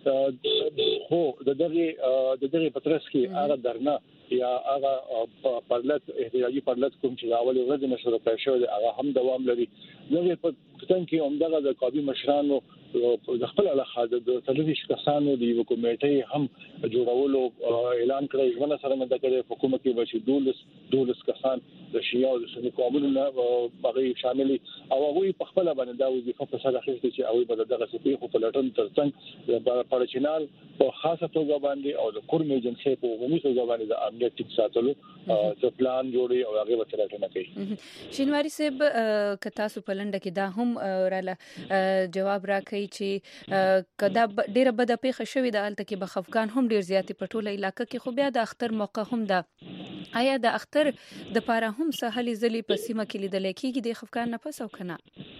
دي. خو د دغه د دغه پترس کې هغه درنه یا هغه پرلط احتجاجي پرلط کوم چې اول ورځ نشو راځي شو هغه هم دوام لري. دغه په څنګه کې همدغه د قومي مشرانو د خپل علاقه د تلويش کسانو د یو کمیټې هم جوړولو اعلان کړی ژوند سره نه د حکومت کې بشي دولس دولس کسان د شیعه او د سنی قومونو هغه شامل او هغه په خپل باندې دا وظیفه په سره اخیستي چې هغه به دغه سپیخ په لټون ترڅنګ د پرچینال په خاصه توګه باندې او د کورم ایجنسي په عمومي توګه باندې د امنیت ټیک ساتلو څه پلان جوړي او هغه به لټون کوي. شینواری صاحب کتا سو پلنډه کې دا هم رااله جواب راکړي چې کدا ډیره بده پیښه شوې ده الته کې بخفقان هم ډیر زیاتې پټوله علاقې کې خو بیا د اختر موقع هم ده، آیا د اختر د پاره هم سهالي زلي په سیمه کې لیدل کېږي د خفقان نه پس او کنه؟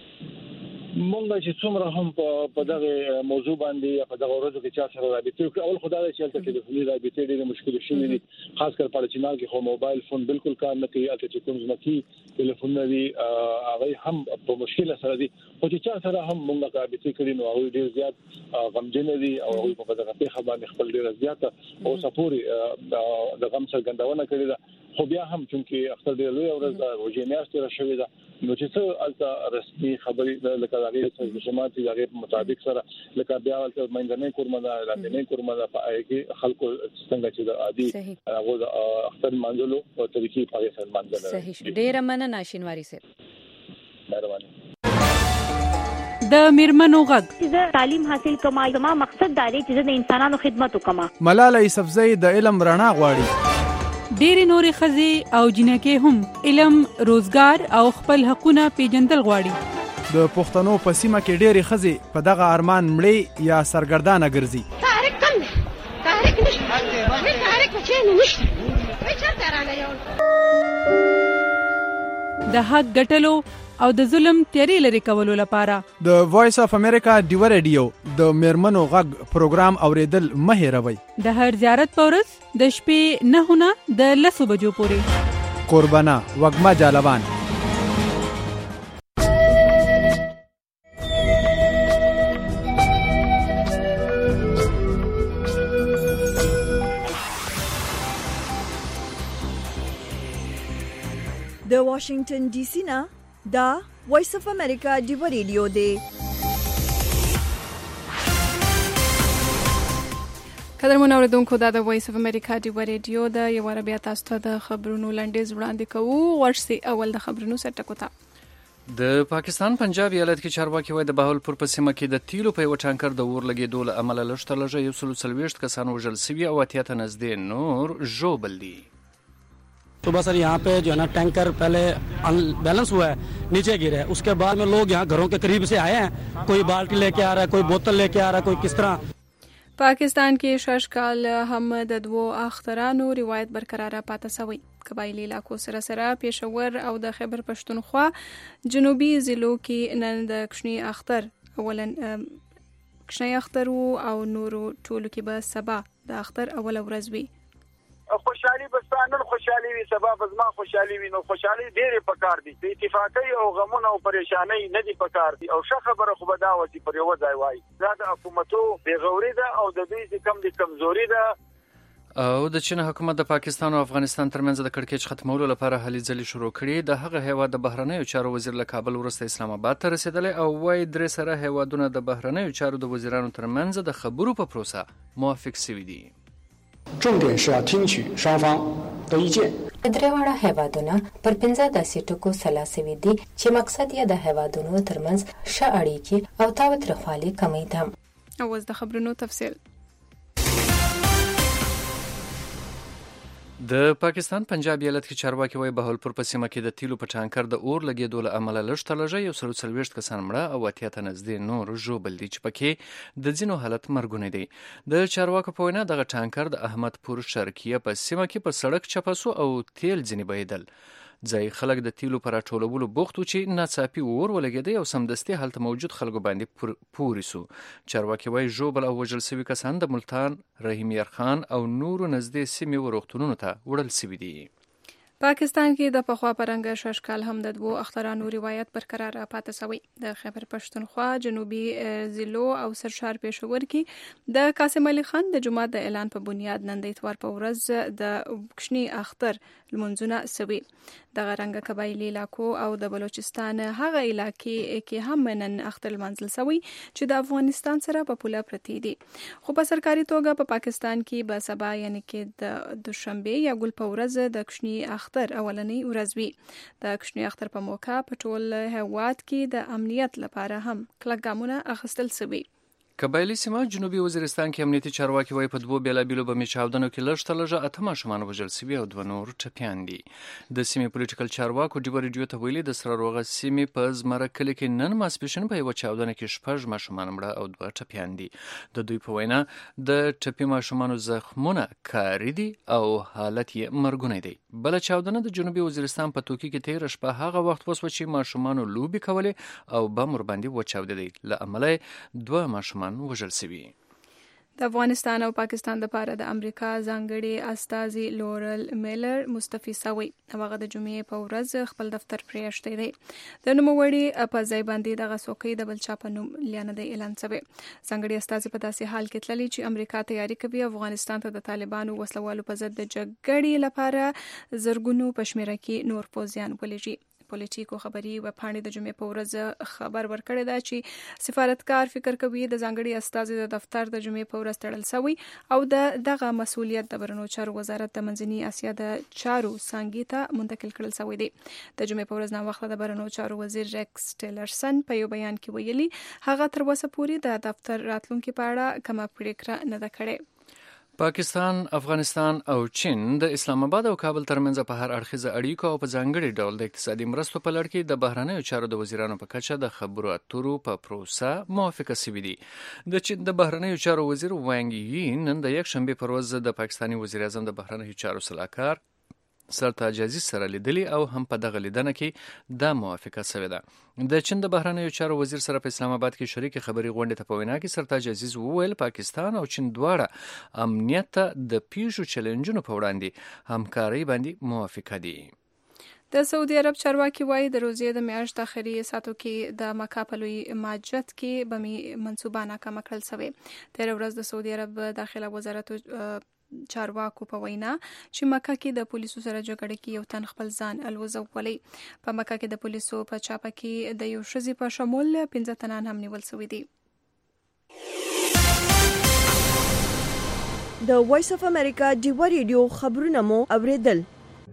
مونږ چې څومره هم په دغه موضوع باندې په دغه ورځو کې چا سره رابطه وکړو اول خدای چې الته کې د فلي رابطه ډېره مشکل شوې دي، خاص کر په چینار کې خو موبایل فون بالکل کار نه کوي، الته چې کوم ځمکي ټلیفون دي هغه هم په مشکل سره دي، خو چې چا سره هم مونږ رابطه کړې نو هغه ډېر زیات غمجن دي او هغه په دغه پیښه باندې خپل ډېر زیات او سپوري د غم څرګندونه کړې ده. خو بیا هم چې اختر ډېر لوی ورځ ده روزي میاشت راشوي ده نو چې څه الته رسمي خبرې لکه هغه څه جماعت هغه مطابق سره لکه بیا الته منځنۍ کورمه ده لاندې کورمه ده په هغه کې خلکو څنګه چې د عادي هغه د اختر منځلو او طریقې په هغه سره منځل صحیح. ډېر مننه شینواری صاحب. مهرباني. د میرمنو غږ چې تعلیم حاصل کما زما مقصد دا دی چې د انسانانو خدمت وکما. ملاله یوسفزۍ د علم رڼا غواړي. ډېرې نورې ښځې او جنکې هم علم، روزګار او خپل حقونه پیژندل غواړي. د پښتنو په سیمه کې ډېرې ښځې په دغه ارمان مړې یا سرګردانه ګرځي. تحریک کم دی، تحریک نشته، تحریک بچی نشته. د حق ګټلو او د ظلم تیری لري کولو لپاره د وایس اف امریکا ډیو ریډیو د میرمنو غږ پروګرام اوریدل مه هېروئ. د هر زیارت په ورځ د شپې نه نه د لسو بجو پورې. قربانا وږمه جالوان. د واشنگټن ډي سي نه دا وایس اف امریکا ډیو ریډیو دی. قدرمن اوریدونکو دا د وایس اف امریکا ډیو ریډیو د یو عربیا تاسو ته د خبرونو لنډیز وړاندې کوو. ورسي اول د خبرونو سره ټکو ته. د پاکستان پنجاب ایالت کې چارواکي وایي د بهاولپور په سیمه کې د تیلو په یو ټانکر د اور لګېدو له امله لږ تر لږه یو سل څلوېښت کسان وژل شوي او اتیا ته نږدې نور ژوبل دي. सुबह सर यहाँ पे जो है ना टैंकर पहले अनबैलेंस हुआ है, नीचे गिरा है. उसके बाद में लोग यहाँ घरों के करीब से आए हैं. कोई बाल्टी लेके आ रहा है, कोई बोतल लेके आ रहा है, कोई किस तरह. پاکستان کې ششکال هم د دوو اخترانو روایت برقرار پاتې شوی. قبایلی علاقو سره سره پېښور او د خیبر پښتونخوا جنوبي ضلعو کې نن د کشنی اختر اولن کشنی اختر او نورو ټولو کې به سبا د اختر اول ورځ وي. خوشحالي بستانن خوشحالي وي سبا بزما خوشحالي وي. نو خوشحالي ډېرې پکار دي. د اتفاقی او غمونو او پریشانی نه دي پکار دي. او ښه خبره خو به دا وتی پر یو ځای وای. دا د حکومتو بغوري ده او د دوی کم دي کمزوري ده. او د چین حکومت د پاکستان او افغانستان ترمنځ د کړکېچ ختمولو لپاره هلې ځلې شروع کړي. د هغه هیواد د بهرنیو چارو وزیر له کابل وروسته اسلام آباد ته رسیدلی او وايي درې سره هیوادونه د بهرنیو چارو د وزیرانو ترمنځ د خبرو په پروسه موافق شوي دي. 重点是要听取双方的意见。 درېواړه هیوادونه پر پنځه داسې ټکو سلا سوي دي چې مقصد یې د هیوادونو ترمنځ ښه اړیکې او تاوتریخوالي کمی ده. اوس د خبرونو تفصیل. د پاکستان پنجاب ایالت کې چارواکي وایي بهاولپور په سیمه کې د تیلو په ټانکر د اور لګېدو له امله لږ تر لږه یو سل څلوېښت کسان مړه او اتیا ته نږدې نور ژوبل دي چې پکې د ځینو حالت مرګونی دی. د چارواکو په وینا دغه ټانکر د احمدپور شرقیه په سیمه کې په سړک چپه سو او تیل ځینې بهیدل. ځای خلک د تیلو پر راټولولو بوخت و چې ناڅاپي اور ولګېدی او سمدستي هلته موجود خلکو باندې پورې سو. چارواکي وایي ژوبل او وژل سوي کسان د ملتان، رحیم یارخان او نورو نږدې سیمې روغتونونو ته وړل سوي دي. پاکستان کې د پخوا پرنګ ششکال هم د دوو اخترانو روایت برقرار پاتې شوی. د خیبر پښتونخوا جنوبي ضلعو او سرشار پېښور کې د قاسم علي خان د جمعه د اعلان په بنیاد نن د اتوار په ورځ د کشنی اختر لمونځونه سوي. دغه رنګ قبایلی علاقو او د بلوچستان هغه علاقې کې هم نن اختر لمانځل سوي چې د افغانستان سره په پوله پرتی دي. خو په سرکاري توګه په پاکستان کې به سبا یعنی کې د دوشنبه یا ګل په ورځ د کشنی اختر اولنی ورځ وي. د کشنی اختر په موقع په ټول هیواد کې د امنیت لپاره هم کلک ګامونه اخیستل شوي. قبایلی سیمه جنوبي وزیرستان کې امنیتي چارواکي وایي په دوو بېلابېلو بمي چاودنو کې لږ تر لږه اته ماشومان وژل سوي او دوه نور ټپیان دي. د سیمې پولیټیکل چارواکو ډیو ریډیو ته ویلي د سره روغه سیمې په زمره کلي کې نن ماسپښین په یوه چاودنه کې شپږ ماشومان مړه او دوه ټپیان دي. د دوی په وینا د ټپي ماشومانو زخمونه کاري دي او حالت یې مرګونی دی. بله چاودنه د جنوبي وزیرستان په توکي کې تېره شپه هغه وخت وسوه چې ماشومانو لوبې کولې او بم ورباندې وچاودېدی. له امله یې دوه ماشومان وژل سوي. د افغانستان او پاکستان لپاره د امریکا ځانګړي استازي لورل میلر مستعفي شوی. هغه د جمعې په ورځ خپل دفتر پرېښتی دی. د نوموړي په ځای باندې دغه څوکۍ د بل چا په نوم لیانه دی اعلان شوی. ځانګړي استازي په داسې حال کې تللي چې امریکا تیاری کوي افغانستان ته د طالبانو وسلوالو په ضد د جګړې لپاره زرګونو په شمېره کې نور پوځیان ولېږي. پولیټیکو خبري وپاڼې د جمعې په ورځ خبر ورکړی دا چې سفارتکار فکر کوي د ځانګړي استازي د دفتر د جمعې په ورځ تړل شوی او د دغه مسؤلیت د بهرنیو چارو وزارت د منځني اسیا د چارو څانګې ته منتقل کړل شوی دی. د جمعې په ورځ ناوخته د بهرنیو چارو وزیر ریکس ټیلرسن په یو بیان کې ویلي هغه تر اوسه پورې د دفتر راتلونکي په اړه کومه پریکړه نه ده کړې. پاکستان، افغانستان او چین د اسلام آباد او کابل ترمنځ په هر اړخیزه اړیکو او په ځانګړي ډول د اقتصادي مرستو په لړ کې د بهرنیو چارو د وزیرانو په کچه د خبرو اترو په پروسه موافقه شوې دي. د چین د بهرنیو چارو وزیر وانګ یی نن د یک شنبه پر ورځ د پاکستاني وزیر اعظم د بهرنیو چارو سلاکار سرتاج عزیز سره لیدلی او هم په دغه لیدنه کې دا موافقه شوې ده. د چین د بهرنیو چارو وزیر سره په اسلام آباد کې شریک خبري غونډه ته په وینا کې سرتاج عزیز وویل پاکستان او چین دواړه امنیت ته د پیښو چیلنجونو په وړاندې همکاري باندې موافقه دي. د سعودي عرب چارواکي وایي د روزې د میاشت اخري ساتو کې د مکه په لوی مسجد کې بمي منصوبه ناکامه کړل شوې. تیر ورځ د سعودي عرب داخله وزارت چارواکو په وینا چې مکه کې د پولیسو سره جګړه کې یو تن خپل ځان الوزولې. په مکه کې د پولیسو په چاپه کې د یو ښځې په شمول پنځه تنان هم نیول شوي دي. د وایس اف امریکا ډیوا ریډیو خبرونه مو اوریدل.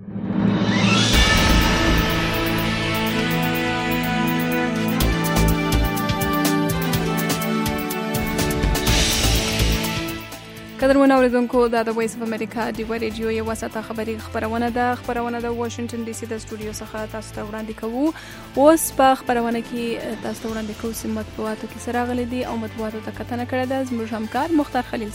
قدرمن اوریدونکو دا د وایس اف امریکا ډیوا ریډیو یو وساته خبري خبرونه ده. خبرونه د واشنگټن ډي سي د سټوډیو څخه تاسو ته وړاندې کوو. اوس په خبرونه کې تاسو ته وړاندې کوو چې مطبوعاتو کې سره غلي دي او مطبوعاتو ته کتنه کړې ده زموږ همکار مختار خلیل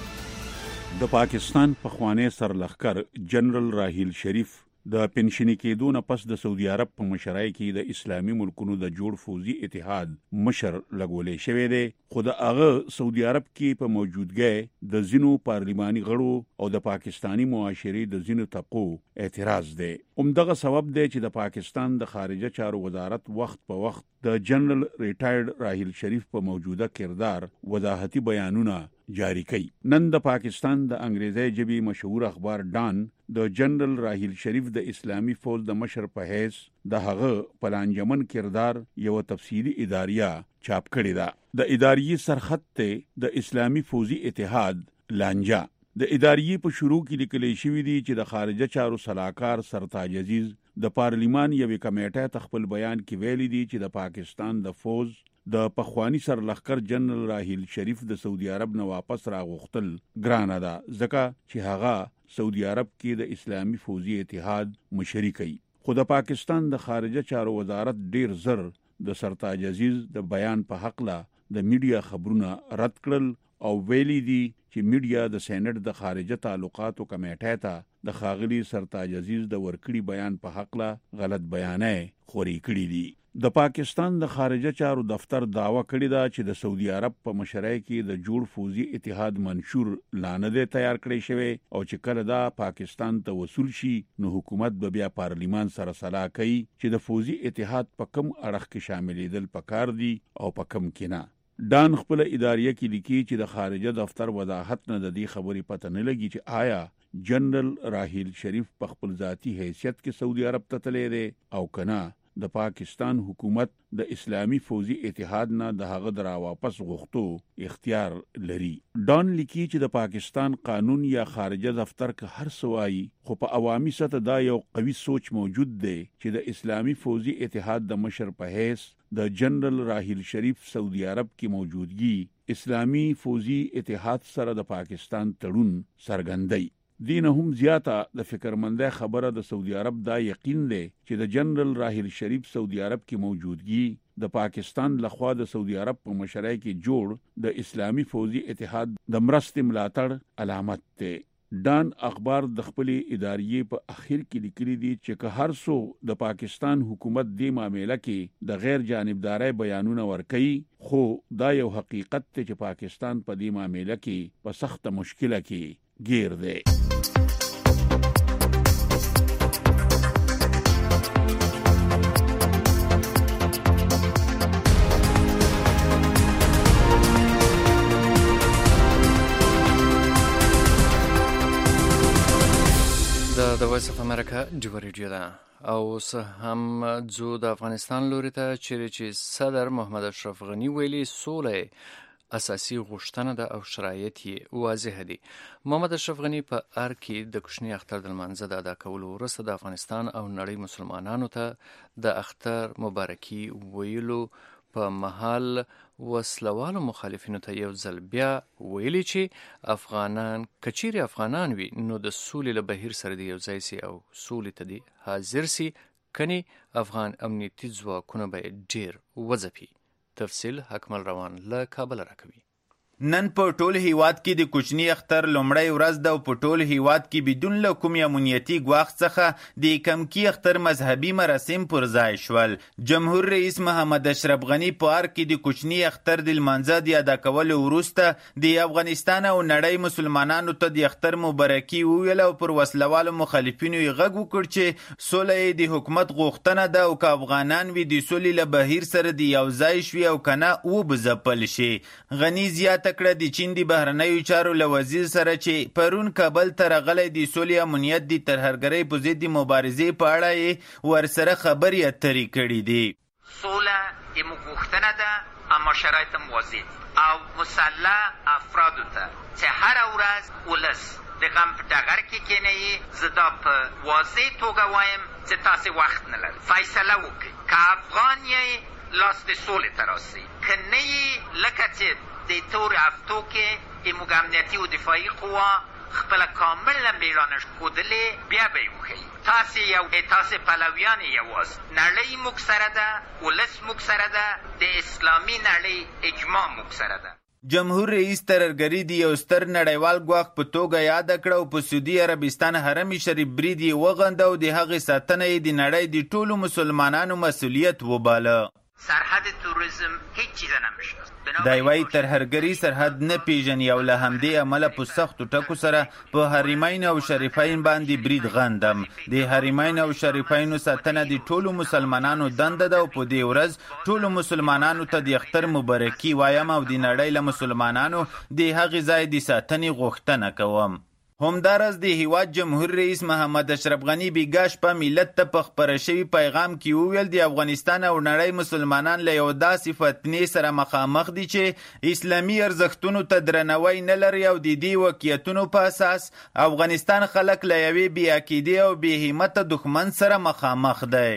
صاحب. د پاکستان پخوانی سرلښکر جنرال راحیل شریف د پنشنی کېدو نه پس د سعودي عرب په مشرۍ کې د اسلامي ملکونو د جوړ فوزي اتحاد مشر لګولې شوی دی، خو د هغه سعودي عرب کې په موجودګۍ د ځینو پارلماني غړو او د پاکستانی معاشري د ځینو طبقو اعتراض دی. همدغه سبب دی چې د پاکستان د خارجه چارو وزارت وخت په وخت د جنرال ریټایرډ راحیل شریف په موجوده کردار وضاحتي بیانونه جاری کوي. نن د پاکستان د انګریزي ژبې مشهور اخبار ډان د جنرال راحیل شریف د اسلامي فوج د مشر په حیث د هغه پلانجمن کردار یو تفصیلی اداریه چاپ کړی ده. د اداریې سرخط ته د اسلامي فوجي اتحاد لانجه. د اداریې په شروع کې لیکل شوی دی چې د خارجه چارو صلاحکار سرتاج عزیز د پارلیمان یوې کمیټې ته خپل بیان کې ویلي دی چې د پاکستان د فوج د پخوانی سرلښکر جنرال راحیل شریف د سعودي عرب نه واپس راغوښتل ګرانه ده، ځکه چې هغه سعودي عرب کې د اسلامي فوجي اتحاد مشري کوي. خو د پاکستان د خارجه چارو وزارت ډیر زر د سرتاج عزیز د بیان په حق لا د میډیا خبرونه رد کړل او ویلي دي چې میډیا د سېنات د خارجه تعلقاتو کمیټې ته د خاغلی سرتاج عزیز د ورکړي بیان په حق لا غلط بیانې خوري کړی دي. د پاکستان د خارجه چارو دفتر داوا کړی دا چې د سعودي عرب په مشرۍ کې د جوړ فوجي اتحاد منشور لانده تیار کړی شوی او چې کله دا پاکستان ته وصول شي نو حکومت به بیا پارلیمان سره صلاح کوي چې د فوجي اتحاد په کم اړخ کې شاملېدل پکار دي او په کم کې نه. ډان خپل اداریه کې لیکي چې د خارجه دفتر وضاحت نه د دې خبرې پته نه لګي چې آیا جنرال راحیل شریف په خپل ذاتی حیثیت کې سعودي عرب ته تللی دی او کنه د پاکستان حکومت د اسلامي فوجي اتحاد نه د هغه درا واپس غوښتو اختیار لري. ډان لیکي چې د پاکستان قانون یا خارجه دفتر که هر سوای خو په عوامي سطح دا یو قوي سوچ موجود دی چې د اسلامي فوجي اتحاد د مشر په حیث د جنرال راحیل شریف سعودي عرب کې موجودګي اسلامي فوجي اتحاد سره د پاکستان تړون سرګندای. دین هم زیاته د فکرمنده خبره د سعودي عرب دا یقین دی چې د جنرال راحیل شریف سعودي عرب کې موجودګي د پاکستان لخوا د سعودي عرب په مشرۍ کې جوړ د اسلامي فوجي اتحاد د مرستې ملاتړ علامت دی. ډان اخبار د خپل اداریې په اخر کې لیکلي دي چې که هر څو د پاکستان حکومت د معاملې کې د غیر جانبداري بیانونه ورکړي خو دا یو حقیقت دی چې پاکستان په دې معاملې کې په سخت مشکله کې گیر دی. د وایس اف امریکا ډیوا ریډیو ده او اوس هم ځو د افغانستان لوري ته چیرې چې صدر محمد اشرف غني ویلي سوله اساسي غوښتنه ده او شرایط یې واضح دي. محمد اشرف غني په ار کې د کوچني اختر د لمانځه د ادا کولو وروسته د افغانستان او نړۍ مسلمانانو ته د اختر مبارکي ویلو په محل وسلوالو مخالفینو ته یو ځل بیا ویلي چې افغانان کچيري افغانان وي نو د سولې له بهیر سره دی یو ځای سي او سولې ته دی حاضر سي کني افغان امنیتي ځواکونه به ډیر وځپي. تفصیل حکمل روان له کابل راکوي. نن په ټول هیواد کې د کوچني اختر لومړی ورځ ده او په ټول هیواد کې بدون له کوم امنیتي ګواښ څخه د کمکی اختر مذهبي مراسم پر ځای شول. جمهور رئیس محمد اشرف غنی په ارګ کې د کوچني اختر د لمانځه د ادا کولو وروسته د افغانستان او نړۍ مسلمانانو ته د اختر مبارکي وویل او پر وسلوالو مخالفینو یې غږ وکړ چې سوله یې د حکومت غوښتنه ده او که افغانان وي د سولې له بهیر سره د یو ځای شوي او که نه وبځپل شي. غني زیاته کړه د چین د بهرنیو چارو له وزیر سره چې پرون کابل ته راغلی د سولې امنیت د ترهرګرۍ په ضد د مبارزې په اړه یې ورسره خبرې اترې کړي دي. سوله زموږ غوښتنه ده اما شرایط هم واضح دي او مسلح افرادو ته چې هره ورځ ولس د غم په ډګر کې کېنوي زه دا په واضح توګه وایم چې تاسې وخت نه لرئ، فیصله وکړئ که افغان یې لاس د سولې ته راسئ، که نه یې لکه چې د تورې هفتو کې زموږ امنیتي او دفاعي قوا خپله کامله مېړانه ښودلې بیا به یې وښیي. تاسې یو تاسې پلویان یې یواست، نړۍ موږ سره ده، ولس موږ سره ده، د اسلامي نړۍ اجماع موږ سره ده. جمهور رئیس ترهرګري د یو ستر نړیوال ګواښ په توګه یاد کړه او په سعودي عربستان حرم شریف برید یې وغنده او د هغې ساتنه یې د نړۍ د ټولو مسلمانانو مسؤلیت وباله. سرحد توریزم هیچ چیز نمیشناسه. دی وایي ترهرګري سرحد نه پیژني او له همدې امله په سختو ټکو سره په حرمین او شریفین باندې برید غندم. د حرمین او شریفینو ساتنه د ټولو مسلمانانو دنده ده او په دې ورځ ټولو مسلمانانو ته د اختر مبارکي وایم او د نړۍ له مسلمانانو د هغې ځای د ساتنې غوښتنه کوم. همدارس د هیواد جمهور رئیس محمد اشرف غنی بیګا شپه ملت ته په خپره شوي پیغام کې وویل د افغانستان او نړۍ مسلمانان له یو داسې فتنې سره مخامخ دي چې اسلامي ارزښتونو ته درناوی نه لري او د دې واقعیتونو په اساس افغانستان خلک له یوې بې عقیدې او بې همته دښمن سره مخامخ دی.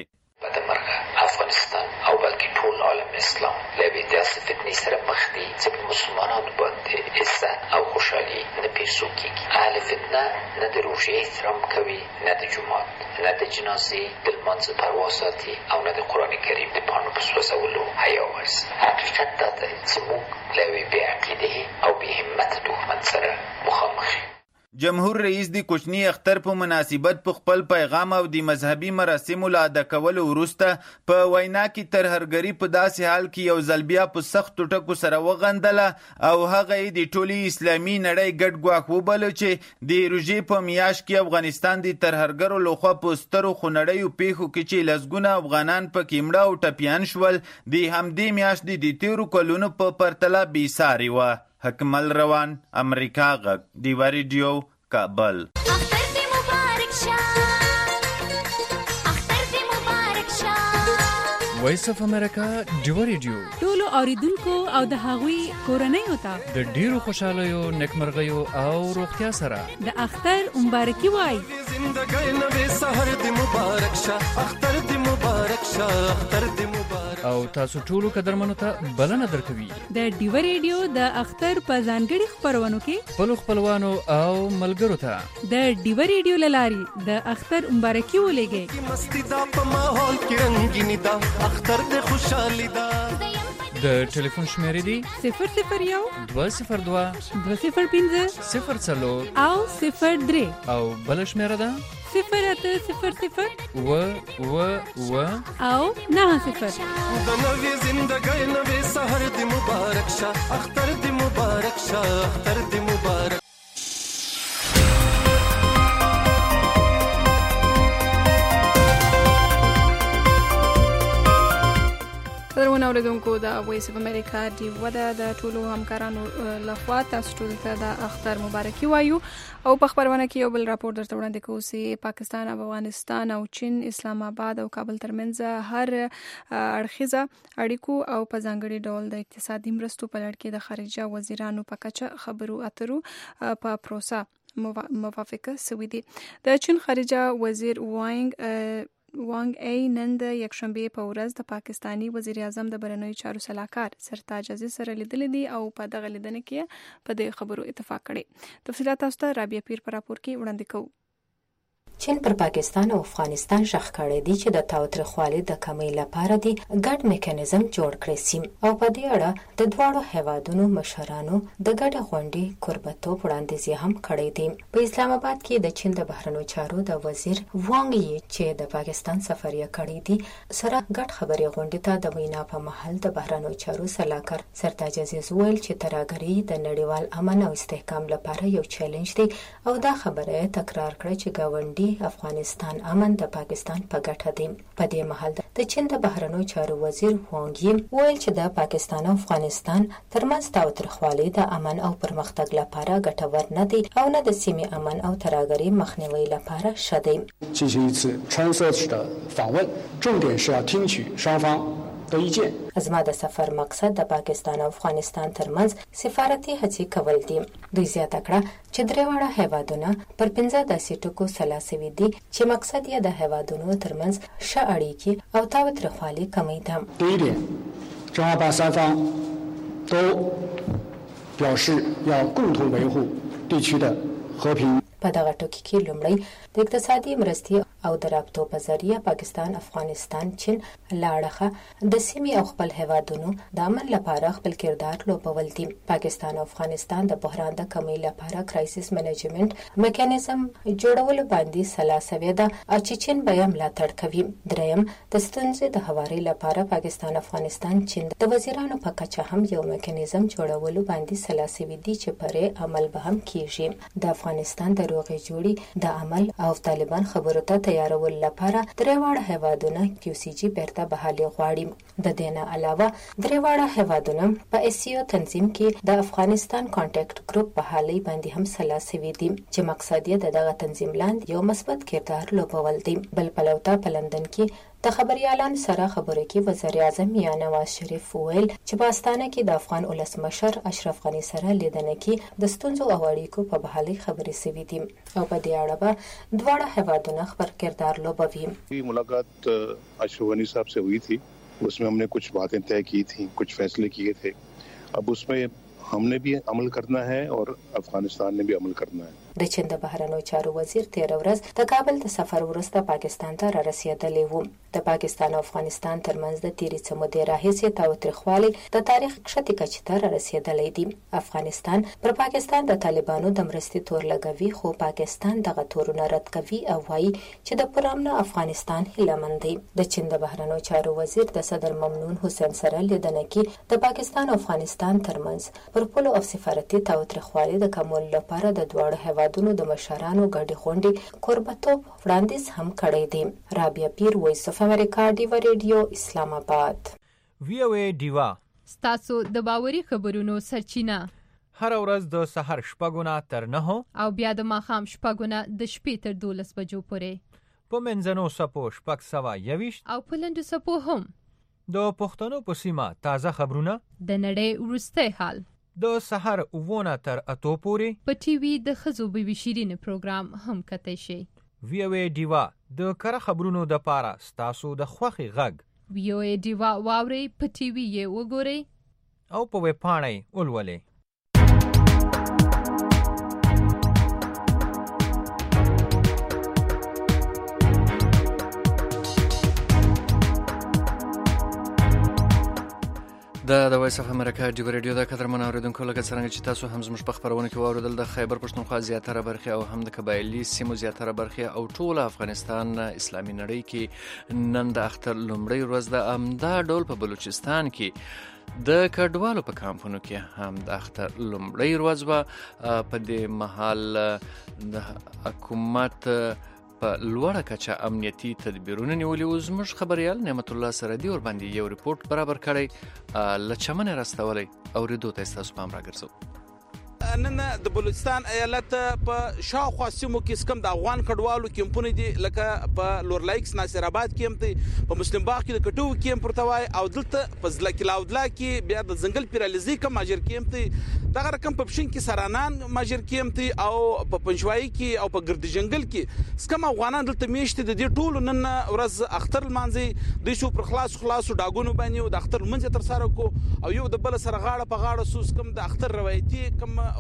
افغانستان او بلکې ټول عالم اسلام له یوې داسې فتنې سره مخ دي چې په مسلمانانو باندې عزت او خوشحالي نه پیرزو کېږي. اهل فتنه نه د روژې احترام کوي، نه د جومات، نه د جنازې د لمانځه پروا ساتي او نه د قرآن کریم د پاڼو په سوځولو حیا ورزي. حقیقت دا دی چې موږ له یوې بې عقیدې او بې همته دښمن سره مخامخ یو. جمهور رئیس د کوچني اختر په مناسبت په خپل پیغام او د مذهبي مراسمو له ادا کولو وروسته په وینا کې ترهرګري په داسې حال کې یو ځل بیا په سختو ټکو سره وغندله او هغه یې د ټولې اسلامي نړۍ ګډ ګواښ وبلل چې د روژې په میاشت کې افغانستان د ترهرګرو لخوا په سترو خونړیو پیښو کې چې لسګونه افغانان پکې مړه او ټپیان شول د همدې میاشتې د تیرو کلونو په پرتله بېسارې وه. حکمل روان، امریکا غږ، ډیوا ریډیو، کابل. وایس اف امریکا ډیوا ریډیو ټولو اوریدونکو او د هغوی کورنۍ ته د ډیرو خوشالیو، نیکمرغیو او روغتیا سره د اختر مبارکي وای. زندګۍ نوې سحر دې مبارک شه، اختر دې مبارک شه، اختر دې مبارک. او تاسو ټولو قدرمنو ته بلنه درکوي د ډیوا ریډیو د اختر په ځانګړي خپرونو کې خپلو خپلوانو او ملګرو ته د ډیوا ریډیو له لارې د اختر مبارکي ولېږئ. مستی دا په ماحول کې رنګینی دا، اختر دې خوشحالي دا. د ټلیفون شمیرې دي صفر صفر یو دوه صفر دوه دوه صفر پنځه صفر څلور او صفر درې او بله شمیره ده صفر اته صفر صفر اوه اوه اوه او نهه صفر. د نوې زندګۍ نوې سحر دې مبارک شه، اختر دې مبارک شه، اختر دې مبارک. قدرمن اوریدونکو د وایس اف امریکا ډیوا د ټولو همکارانو لخوا تاسو ټول ته د اختر مبارکي وایو او په خبرونه کې یو بل راپور درته وړاندې کوو چې پاکستان او افغانستان او چین اسلام آباد او کابل ترمنځ هر اړخیزه اړیکو او په ځانګړي ډول د اقتصادي مرستو په لړ کې د خارجه وزیرانو په کچه خبرو اترو په پروسه موافقه شوې ده. د چین خارجه وزیر وانګ وانګ ای نن د یکشنبه په ورځ د پاکستانی وزیر اعظم د بهرنیو چارو سلاکار سرتاج عزیز سره لیدلې دي او په دغه لیدنه کې په دې خبرو اتفاق کړي. تفصیلات تاسو ته رابعه پیر پر راپور کې وړاندې کوو. چین پر پاکستان او افغانستان شخ کړی دی چې د تاوتریخوالي د کمی لپاره دی ګډ میکانیزم جوړ کړی سي او په دې اړه د دواړو هیوادونو مشرانو د ګډ غونډې کوربتوب وړاندیز هم کړی دی. په اسلام آباد کې د چین د بهرنیو چارو د وزیر وانګ یی چې د پاکستان سفر یې کړی دی سره ګډ خبري غونډې ته د وینا په محل د بهرنیو چارو سلاکار سرتاج عزیز ویل چې ترهګري د نړیوال امن او استحکام لپاره یو چیلنج دی او دا خبره تکرار کړه چې گاونډي افغانستان امن د پاکستان په ګټه دی. په دې مهال د چین د بهرنیو چارو وزیر وانګ یی ویل چې د پاکستان او افغانستان ترمنځ تاوتریخوالی د امن او پرمختګ لپاره ګټور نه دی او نه د سیمې امن او ترهګري مخنیوي لپاره ښه دی. 进行一次穿梭式的访问，重点是要听取双方的意见。 ازما د سفر مقصد د پاکستان او افغانستان ترمنځ سفارتي هڅې کول دي. دوی زیاته کړه چې درېواړه هیوادونه پر پنځه داسې ټکو سلا سوي دي چې مقصد یې د هیوادونو ترمنځ ښه اړیکې او تاوتریخوالي کمی ده. 第一点，中阿巴三方都表示要共同维护地区的和平。 په دغه ټکي کې لومړی د اقتصادي مرستې او د رابطو په ذریعه پاکستان افغانستان چین لاړخه د سیمې او خپل هیوادونو د امن لپاره خپل کردار لوبول دي. پاکستان او افغانستان د بحران د کمی لپاره کرایسس منیجمنت میکانیزم جوړولو باندې سلا سوي ده او چې چین به یې ملاتړ کوي. دریم د ستونزې د هواري لپاره پاکستان افغانستان چین د وزیرانو په کچه هم یو میکانیزم جوړولو باندې سلا سوي دي چې پرې عمل به هم کیږي. د افغانستان د روغې جوړې د عمل او طالبان خبرو ته تیارول لپاره درېواړه هیوادونه کیو سی جی بیرته بحالي غواړي. د دې نه علاوه درېواړه هیوادونه په ایسیو تنظیم کې د افغانستان کانټیکټ ګروپ بحالي باندې هم سلا سوي دي چې مقصد یې د دغه تنظیم لاندې یو مثبت کردار لوبول دي. بل پلوته په لندن کې د خبريالانو سره خبرې کې وزیر اعظم یا نواز شریف ویل چې په استانه کې د افغان ولسمشر اشرف غنی سره لیدنه کې د ستونزو او اړیکو په بحالي خبرې سوي دي او په دې اړه به دواړه هیوادونه خبر کردار لوبوي. मुलाकात अशरफ गनी साहब से हुई थी, उसमें हमने कुछ बातें तय की थी, कुछ फैसले किए थे. अब उसमें हमने भी अमल करना है और अफगानिस्तान ने भी अमल करना है. د چین د بهرنیو چارو وزیر تیر ورځ د کابل د سفر وروسته پاکستان ته را رسیدلی و. د پاکستان او افغانستان ترمنځ د تیرې څه مودې راهیسې تاوتریخوالی د تاریخ کښتې کچې ته را رسیدلی دی. افغانستان پر پاکستان د طالبانو د مرستې تور لګوي خو پاکستان دغه تورونه رد کوي او وایي چې د پرامن افغانستان هیلهمند دی. د چین د بهرنیو چارو وزیر د صدر ممنون حسین سره لیدنه کې د پاکستان او افغانستان ترمنځ پر پولو او سفارتي تاوتریخوالي د کمولو لپاره د دواړو هیوادونو د مشرانو ګډې غونډې کوربتوب وړاندیز هم کړی دی. رابعه پیر، وایس اف امریکا، ډیوا ریډیو، اسلام آباد. وی او ای ډیوا ستاسو د باوري خبرونو سرچینه هر ورځ د سحر شپږونه تر نهو او بیا د ماښام شپږونه د شپې تر دولس بجو پورې په منځنو سپو شپږ سوه یویشت او په لنډو سپو هم د پښتنو په سیمه تازه خبرونه د نړۍ وروستی حال د سحر اوونه تر اتو پورې په ټي وي د ښځو بوي شیرین پروګرام هم کتای شي. وی او ای ډیوا د کره خبرونو د پاره ستاسو د خوښي غږ. وی او ای ډیوا واوري په ټي وي یې وګورئ او په ویب پاڼه ولولئ. دا د وایس اف امریکا ډیو ریډیو د قدرمن اوریدونکو لکه څنګه چې تاسو هم زموږ په خبرونه کې واوریدل د خیبر پښتونخوا زیاتره برخه او هم د قبایلی سیمو زیاتره برخه او ټول افغانستان اسلامي نړۍ کې نن د اختر لومړی ورځ د امدا ډول په بلوچستان کې د کډوالو په کامپونو کې هم د اختر لومړی ورځ و. په دې محل د حکومت په لوړه کچه امنیتي تدبیرونه نیولي و. زموږ خبریال نعمت الله سردي ور باندې یو ریپورت برابر کړی له چمنې راستولی اورېدو ته ستاسو پام راګرځو. نن د بلوچستان ایالت په شاوخوا سیمو کې سکم د افغان کډوالو کیمپونه دي لکه په لورلایکس ناصر آباد کې هم دي، په مسلم باغ کې د کټو کې هم پرتوای او دلته په ځلا کې لاودلا کې بیا د ځنګل پیرالزي کوم ماجر کې هم دي، دغه رقم په پښین کې سرانان ماجر کې هم دي او په پنځوای کې او په ګرد جنگل کې سکم افغانان دلته میشته د دې ټولو نن ورځ اختر لمانځي د شو پر خلاص خلاص ډاګونو باندې د اختر منځ تر سره کو او یو د بل سره غاړه په غاړه سوس کوم د اختر روایتي کوم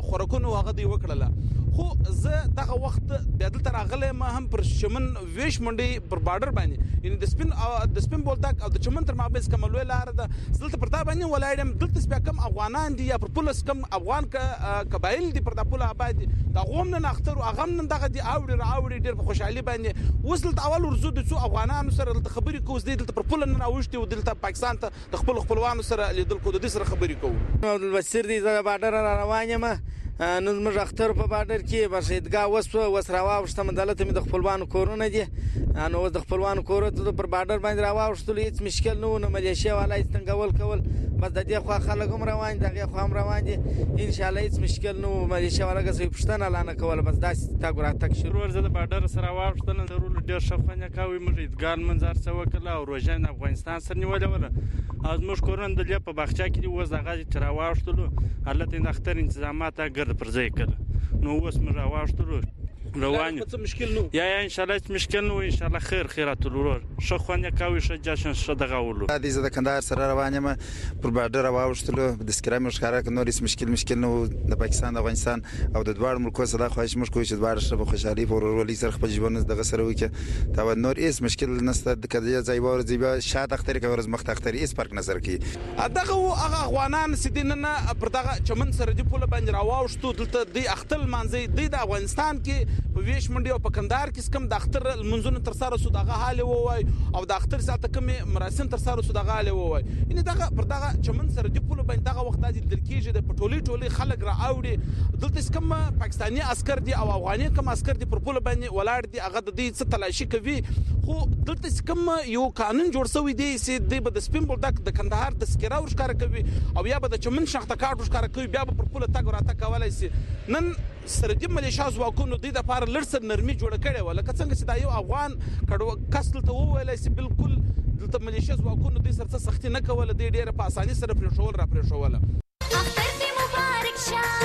خوراکونو هغه دی وکړله خو زه دغه وخت بیا دلته راغلی ما هم پر چمن ویش منډۍ پر بارډر باندې یعنې د سپین د سپین بولدک او د چمن تر مابینځ کومه لویه لاره ده زه دلته پر دا باندې ولاړ یم دلته بیا کم افغانان دي یا پر پوله کم افغان قبایل دي پر دا پوله آباد دي د هغو هم نن اختر و هغه هم نن دغه دي اوړي را اوړي ډېر په خوشحالي باندې اوس دلته اول ورځو د څو افغانانو سره دلته خبرې کوو دی دلته پر پوله نن اوښتي و دلته پاکستان ته د خپلو خپلوانو سره لیدل کوو د دې سره خبرې کوو عبدالبصیر دی زه د بارډر را روان یم نن زموږ اختر په بارډر کې بس عیدګاه وسوه اوس راواوښتم دلته مې د خپلوانو کورونه دي نو اوس د خپلوانو کورو ته پر بارډر باندې راواوښتلو هېڅ مشکل نه و نه ملیشیا والا هېڅ تنګول کول بس د دې خوا خلک هم روان دي د هغې خوا هم روان دي انشاءالله هېڅ مشکل نه و ملیشیا والا که څه پوښتنه لا نه کوله بس داسې تګ راتګ شروع زه د بارډر سره واوښتلم د رولو ډېر ښه خوند یې کاوه موږ عیدګاه لمونځ هر څه وکړله او روژه د افغانستان سره نیولې وله او زموږ کورونه د دې په باغچه کې دي اوس هغه چې راواوښتلو هلته یې د اختر انتظامات ګرد پر ځای کړل نو اوس موږ راواوښتلو روان څه مشکل نو یا یا ان شاء الله هیڅ مشکل نو ان شاء الله خیر خیرات ورور ښه خوند یې کاوه ښه جشن ښه دغه ولو دا دې زه د کندهار سره روان یم پر بارډر راواوښتلو د سکرای مې ښکاره کړ نور هیڅ مشکل مشکل نو د پاکستان د افغانستان او د دواړو ملکو سره خواهش موږ کوو چې دواړه ښه په خوشحالي په ورورولۍ سره خپل ژوند دغه سره وکړي دا نور هیڅ مشکل نشته د کډیا ځای ورځي بیا شاته اختر کې ورځ مخ اختر هیڅ فرق نظر کوي دغه هغه افغانان سیدین نه پر دغه چمن سره دی په باندې راواوښتو دلته دی اختر مانځي د افغانستان کې په ویش منډي او په کندهار کې کوم د اختر منځونه تر سره سو دغه حال ووای او د اختر ساعت کوم مراسم تر سره سو دغه حال ووای ان دغه پر دغه چمن سره دی په باندې دغه وخت د درکیږي د پټولي ټولي خلک را اوړي دلته کوم پاکستاني عسكر دي او افغاني کوم عسكر دي پر پوله باندې ولاړ دي هغه د دې څه تلاشي کوي خو دلته کوم یو قانون جوړ شوی دی چې د بد سپین بولدک د کندهار تذکره ورشکاره کوي او بیا به د چمن شخته کارت ورشکاره کوي بیا به پر پوله تګ راته کولای شي نن سردی ملیشیا ځواکونو د د لپاره لړسر نرمي جوړ کړي ولا که څنګه چې دا یو افغان کډو کسل ته وویل چې بالکل دلته ملیشیا ځواکونو د سرڅ سختي نه کوله د ډیره په اساني سره پرې شول را پرې شول اختر دې مبارک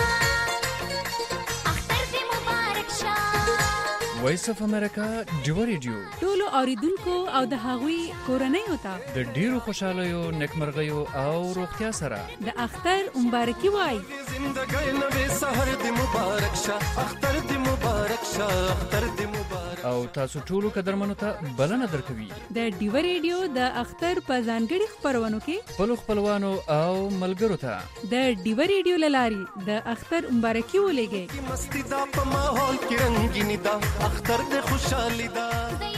شه اختر دې مبارک شه وایس اف امریکا ډیو ریډیو ټولو اوریدونکو او د هغوی کورنۍ وتا د ډیرو خوشالۍ نیکمرغیو او روغتیا سره د اختر مبارکي وای زندګۍ نوې سحر دې مبارک شه اختر دې مبارک شه اختر دې مبارک او تاسو ټولو قدرمنو ته بلنه درکوي د ډیو ریډیو د اختر په ځانګړي خبرونو کې خپل خپلوانو او ملګرو ته د ډیو ریډیو للاري د اختر مبارکي ولېږي مستی دا په ماحول کې رنگینی دا اختر دې خوشحالي دا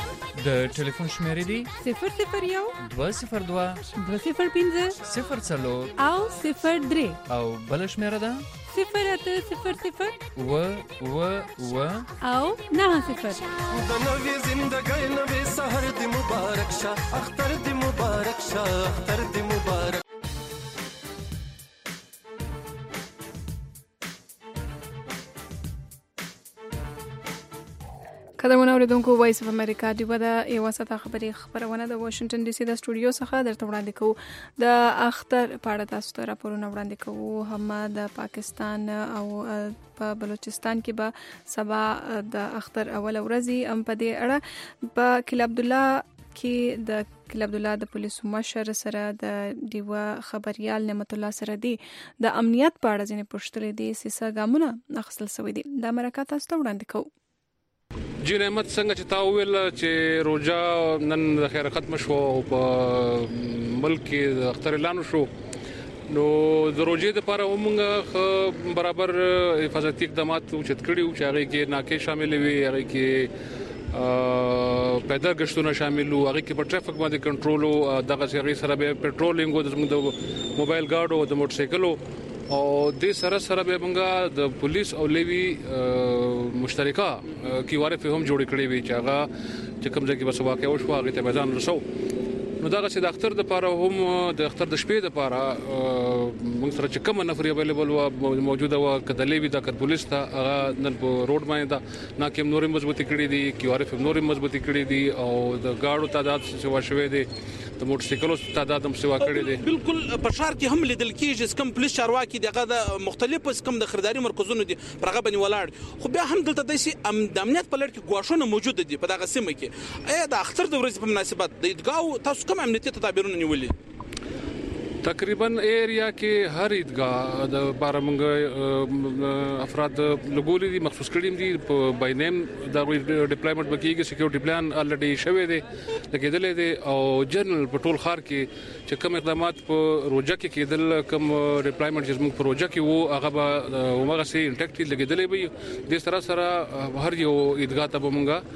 د ټلیفون شمیرې دي صفر صفر یو دوه صفر دوه دوه صفر پنځه صفر څلور او صفر درې او بل شمیره ده صفر اته صفر صفر و و و او نه صفر د نوې زندګۍ نوې سحر دې مبارک شه اختر دې مبارک شه اختر دې مبارک قدرمن اوریدونکو وایس اف امریکا دی ودا یو ساته خبري خبرونه د واشنگټن ډي سي د سټوډیو څخه درته وړاندې کوو د اختر په اړه تاسو ته راپورونه وړاندې کوو هم د پاکستان او په بلوچستان کې به سبا د اختر اول ورځي ام په دې اړه په کله عبد الله کې د کله عبد الله د پولیسو مشر سره د دیوا خبريال نعمت الله سره دی د امنیت په اړه ځینې پوښتنې دي سیسه ګامونه اخیستل شوی دي د امریکا تاسو ته وړاندې کوو جی نعمت څنګه چې تا ویل چې روزه نن د خیر ختم شو په ملک کې د اختر اعلان شو نو د روزې لپاره موږ برابر حفاظتي اقدامات اوچت کړیو چې هغه کې ناکې شامل وي هغه کې پیدل غشتونه شامل وو هغه کې په ټریفیک باندې کنټرول او دغه سره سره به پټرولینګ او د موبایل ګارډ او د موټر سایکلو او د سره سره به موږ د پولیس او لیوی مشترکه کیواره په هم جوړ کړی وی چې هغه چې کوم ځای کې بس واقع وشو هغه ته ځان رسو نو دا چې د اختر د لپاره هم د اختر د شپې د لپاره موږ سره چې کوم نفر اویلیبل و موجوده و کده لیوی د پولیس ته هغه نن په روډ باندې دا ناکم نورې مضبوطی کړی دي کیواره په نورې مضبوطی کړی دي او د گاډو تعداد څه وشوي دي د موټر سایکلو تعداد هم سوا کړی دي بالکل په شهر کې هم لیدل کېږي کوم پولیس چارواکي دغه د مختلفو کوم د خریداري مرکزونو دي پرغه باندې ولاړ خو بیا هم دلته د امنیت په لړ کې ګواښونه موجود دي په دغه سیمه کې ایا د اختر د ورځې په مناسبت د عیدګاه تاسو کوم امنیتي تدابیرونه نیولې تقریبا ایریا کې هر عیدګاه د بارمنګ افراد لګولې دي مخصوص کړي دي په باینیم دا ډیپلایمنټ بکیږي سکیورټي پلان الریډي شوی دی لګیدل دي او جنرال پټول خار کې چې کوم اقدامات په روجا کې کېدل کوم ډیپلایمنټ چې موږ په روجا کې وو هغه به ومغه سي انټیکټ لګیدل وي د سره سره هر یو عیدګاه ته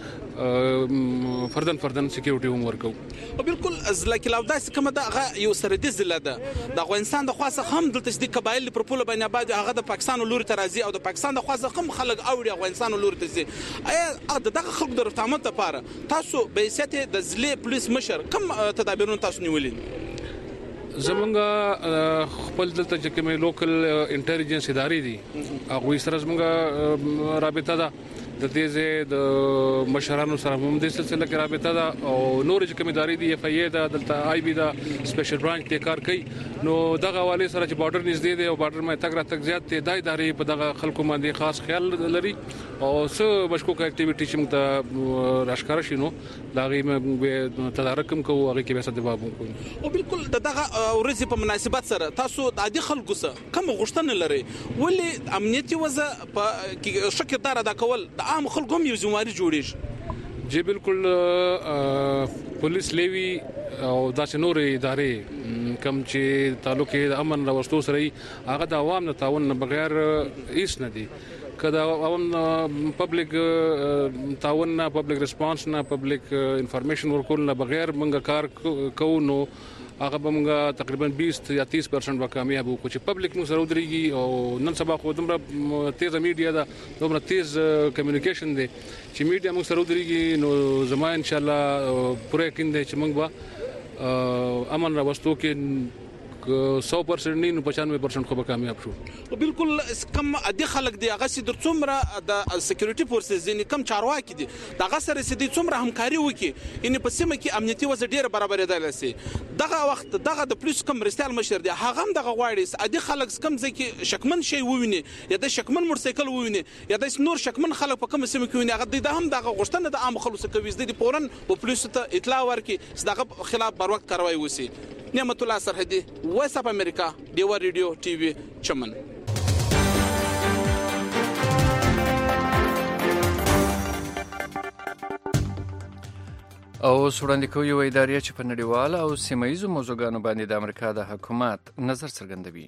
موږ فردن فردن سکیورټي هم ورکو بالکل ځکه لاو داس کومه دا یو سردي زله ده د افغانستان د خاصه هم دلته د قبایل پر پوله باندې آباد هغه د پاکستان لوري ته راځي او د پاکستان د خاصه هم خلک اوړي افغانستان لوري ته ځي ایا دغه خلک د رفتامت لپاره تاسو به سیته د زلی پولیس مشر کوم تدابیرونه تاسو نیولې زمونږ خپل دلته چې کومه لوکل انټيليجنس ادارې دي هغه سره زمونږ رابطه ده د دې د مشرانو سره هم د سلسله کې رابطه ده او نور چې کوم ادارې دي اف ای ای دا دلته آی بي دا سپیشل برانچ ته کار کوي نو دغه حواله سره چې بارډر نږدې دی او بارډر مې تک را تک زیات دی د ادارې په دغه خلکو باندې خاص خیال لري او څه مشکوک اکټیویټي چې موږ راشکار شینو دا غي مې تدارک کوم کوو هغه کې به څه جواب کوو او بالکل دغه ورځ په مناسبت سره تاسو د عادي خلکو سره کوم غوښتنه لري ولې امنیتي وضع په شکردار ادا کول عام خلکو هم یو ځواري جوړیږي جی بالکل پولیس لیوی او داسې نور ادارې کم چې تعلق د امن راوستو سره هغه د عوام نه تعاون نه بغیر هیڅ نه دي کدا عوام پبلک تعاون نه پبلک ریسپانس نه پبلک انفارمیشن ورکول نه بغیر منګه کار کوو نو هغه بمګه تقریبا بیس یا تیس پرسنټ به کامیاب وو چې پبلک مو سره ودرېږي او نن سبا خو دومره تیز میډیا ده دومره تیز کمیونیکیشن دی چې میډیا مو سره ودرېږي نو زما ان شاء الله پوره یقین دی چې موږ به امن راوستو کې سو پرسنټ نه نو پچانوي پرسنټ خو به کامیاب شو بالکل کم ادي خلک دی هغه سي در څومره د سکیورټي فورسز دي کم چارواکي دي دغه سره سي دي څومره همکاري وکي ان په سیمه کې امنیتي وضع ډیره برابر دی لسي دغه وخت دغه د پولیس کم رستال مشر دی هغه هم دغه غواړي ادي خلک کم ځکه شکمن شي وویني یا د شکمن موټرسایکل وویني یا د نور شکمن خلک په کوم سیمه کې ویني هغه د هم دغه غوښتنه د عام خلکو څخه کوي د پورن په پولیس ته اطلاع ورکړي دغه خلاف بر وخت کاروایی وسی نعمت الله سرحدي وایس اف امریکا دیوا ریډیو ټي وي چمن او وړاندې کوي یو ادارې چې په نړیوال او سیمایي موضوعګانو باندې د امریکا د حکومت نظر څرګندوي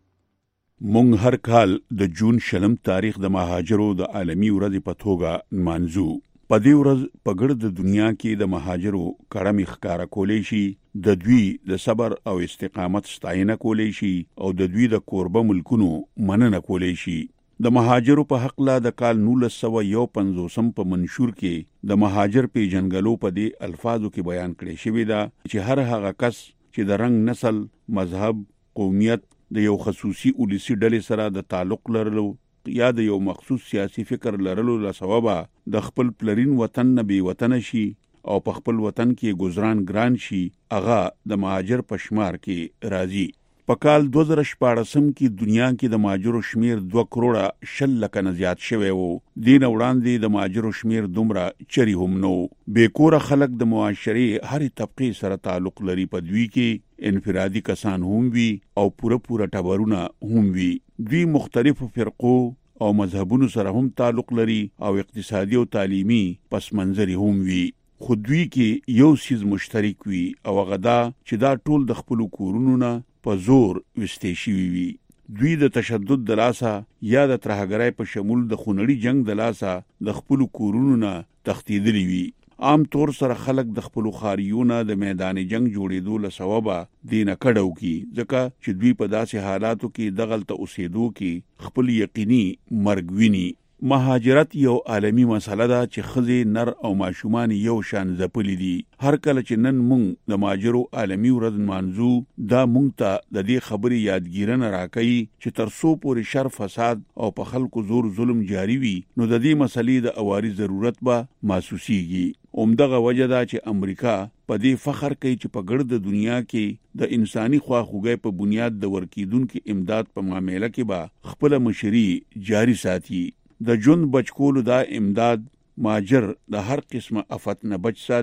مونږ هر کال د جون شلم تاریخ د مهاجرو د عالمي ورځې په توګه نمانځو په دې ورځ په ګرد د دنیا کې د مهاجرو کړم ښکارا کولې شي د دوی د صبر او استقامت ستاینه کولې شي او د دوی د کوربه ملکونو مننه کولې شي د مهاجرو په حق لا د کال نولس سوه یو پنځوسم په منشور کې د مهاجر پیژنګلو په دې الفاظو کې بیان کړی شوی دا چې هر هغه کس چې د رنگ نسل مذهب قومیت د یو خصوصي ولسی ډلې سره د تعلق لرلو یا د یو مخصوص سیاسي فکر لرلو لسببه د خپل پلرین وطن نه بي وطن شي او په خپل وطن کې گزاران ګران شي هغه د مهاجر پشمار کې راځي په کال دوه زره شپاړسم کې دنیا کې د مهاجرو شمیر دوه کروڑه شل لکه نه زیات شوی وو دین وړاندې د مهاجرو شمیر دومره چری هم نو بیکوره خلک د معاشري هر طبقه سره تعلق لري په دوی کې انفرادي کسان هم وي او پوره پوره ټبرونه هم وي دوی مختلفو فرقو او مذهبونو سره هم تعلق لري او اقتصادي او تعلیمي پس منظري هم وي خو دوی کې یو سیز مشترک وي او غدا چې دا ټول د خپل کورونو نه په زور وستې شي وي دوی د تشدد د لاسه یا د ترهګرۍ په شمول د خونړي جنگ د لاسه د خپل کورونو نه تښتیدلي وي عام طور سره خلک د خپل خاریونه د میدان جنگ جوړېدو له سببه دینه کډو کی ځکه چې دوی په داسې حالاتو کې دغلت اوسېدو کې خپل یقیني مرګ ویني مهاجرت یو عالمی مسله ده چې خزي نر او ماشومان یو شان زپلي دي هر کله چې نن مونږ د مهاجرو عالمی ورځ مانځو دا مونږ ته د دې خبرې یادګیرنه راکړي چې تر څو پورې شر فساد او په خلکو زور ظلم جاری وي نو د دې مسلې د اواري ضرورت به محسوسيږي اومدغه وجه دا چې امریکا په دې فخر کوي چې په ګرد دنیا کې د انساني خواخوږۍ په بنیاد د ورکیدونکو امداد په معاملې کې به خپل مشري جاری ساتي د جون بچکولو دا امداد ماجر د هر قسمه افت نه بچ ساتي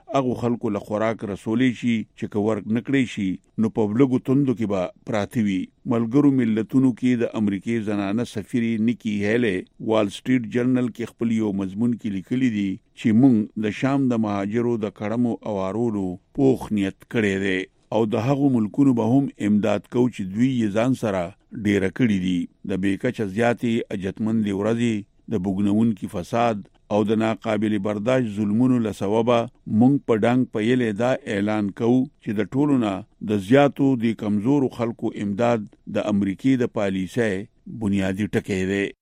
هغه خلکو له خوراک رسولې شي چې که ورک نکړي شي نو په بلګو توندو کې به پراته وي. ملګرو ملتونو کې د امریکای زنانه سفیري نیکی هیله وال سټریټ جرنل کې خپل یو مضمون کې لیکلي دي چې موږ د شام د مهاجرو د کړمو اوارولو پوخ نیت کړی دی او د هغو ملکونو به هم امداد کو چې دوی یې ځان سره ډیره کړي دي. د بیکچه زیاتې اجتمندې ورځې د بوګنونکي فساد او د ناقابل برداشت ظلمونو له سببه مونږ په ډنګ پیلې دا اعلان کوو چې د ټولو نه د زیاتو د کمزورو خلکو امداد د امریکای د پالیسۍ بنیادی ټکی دی.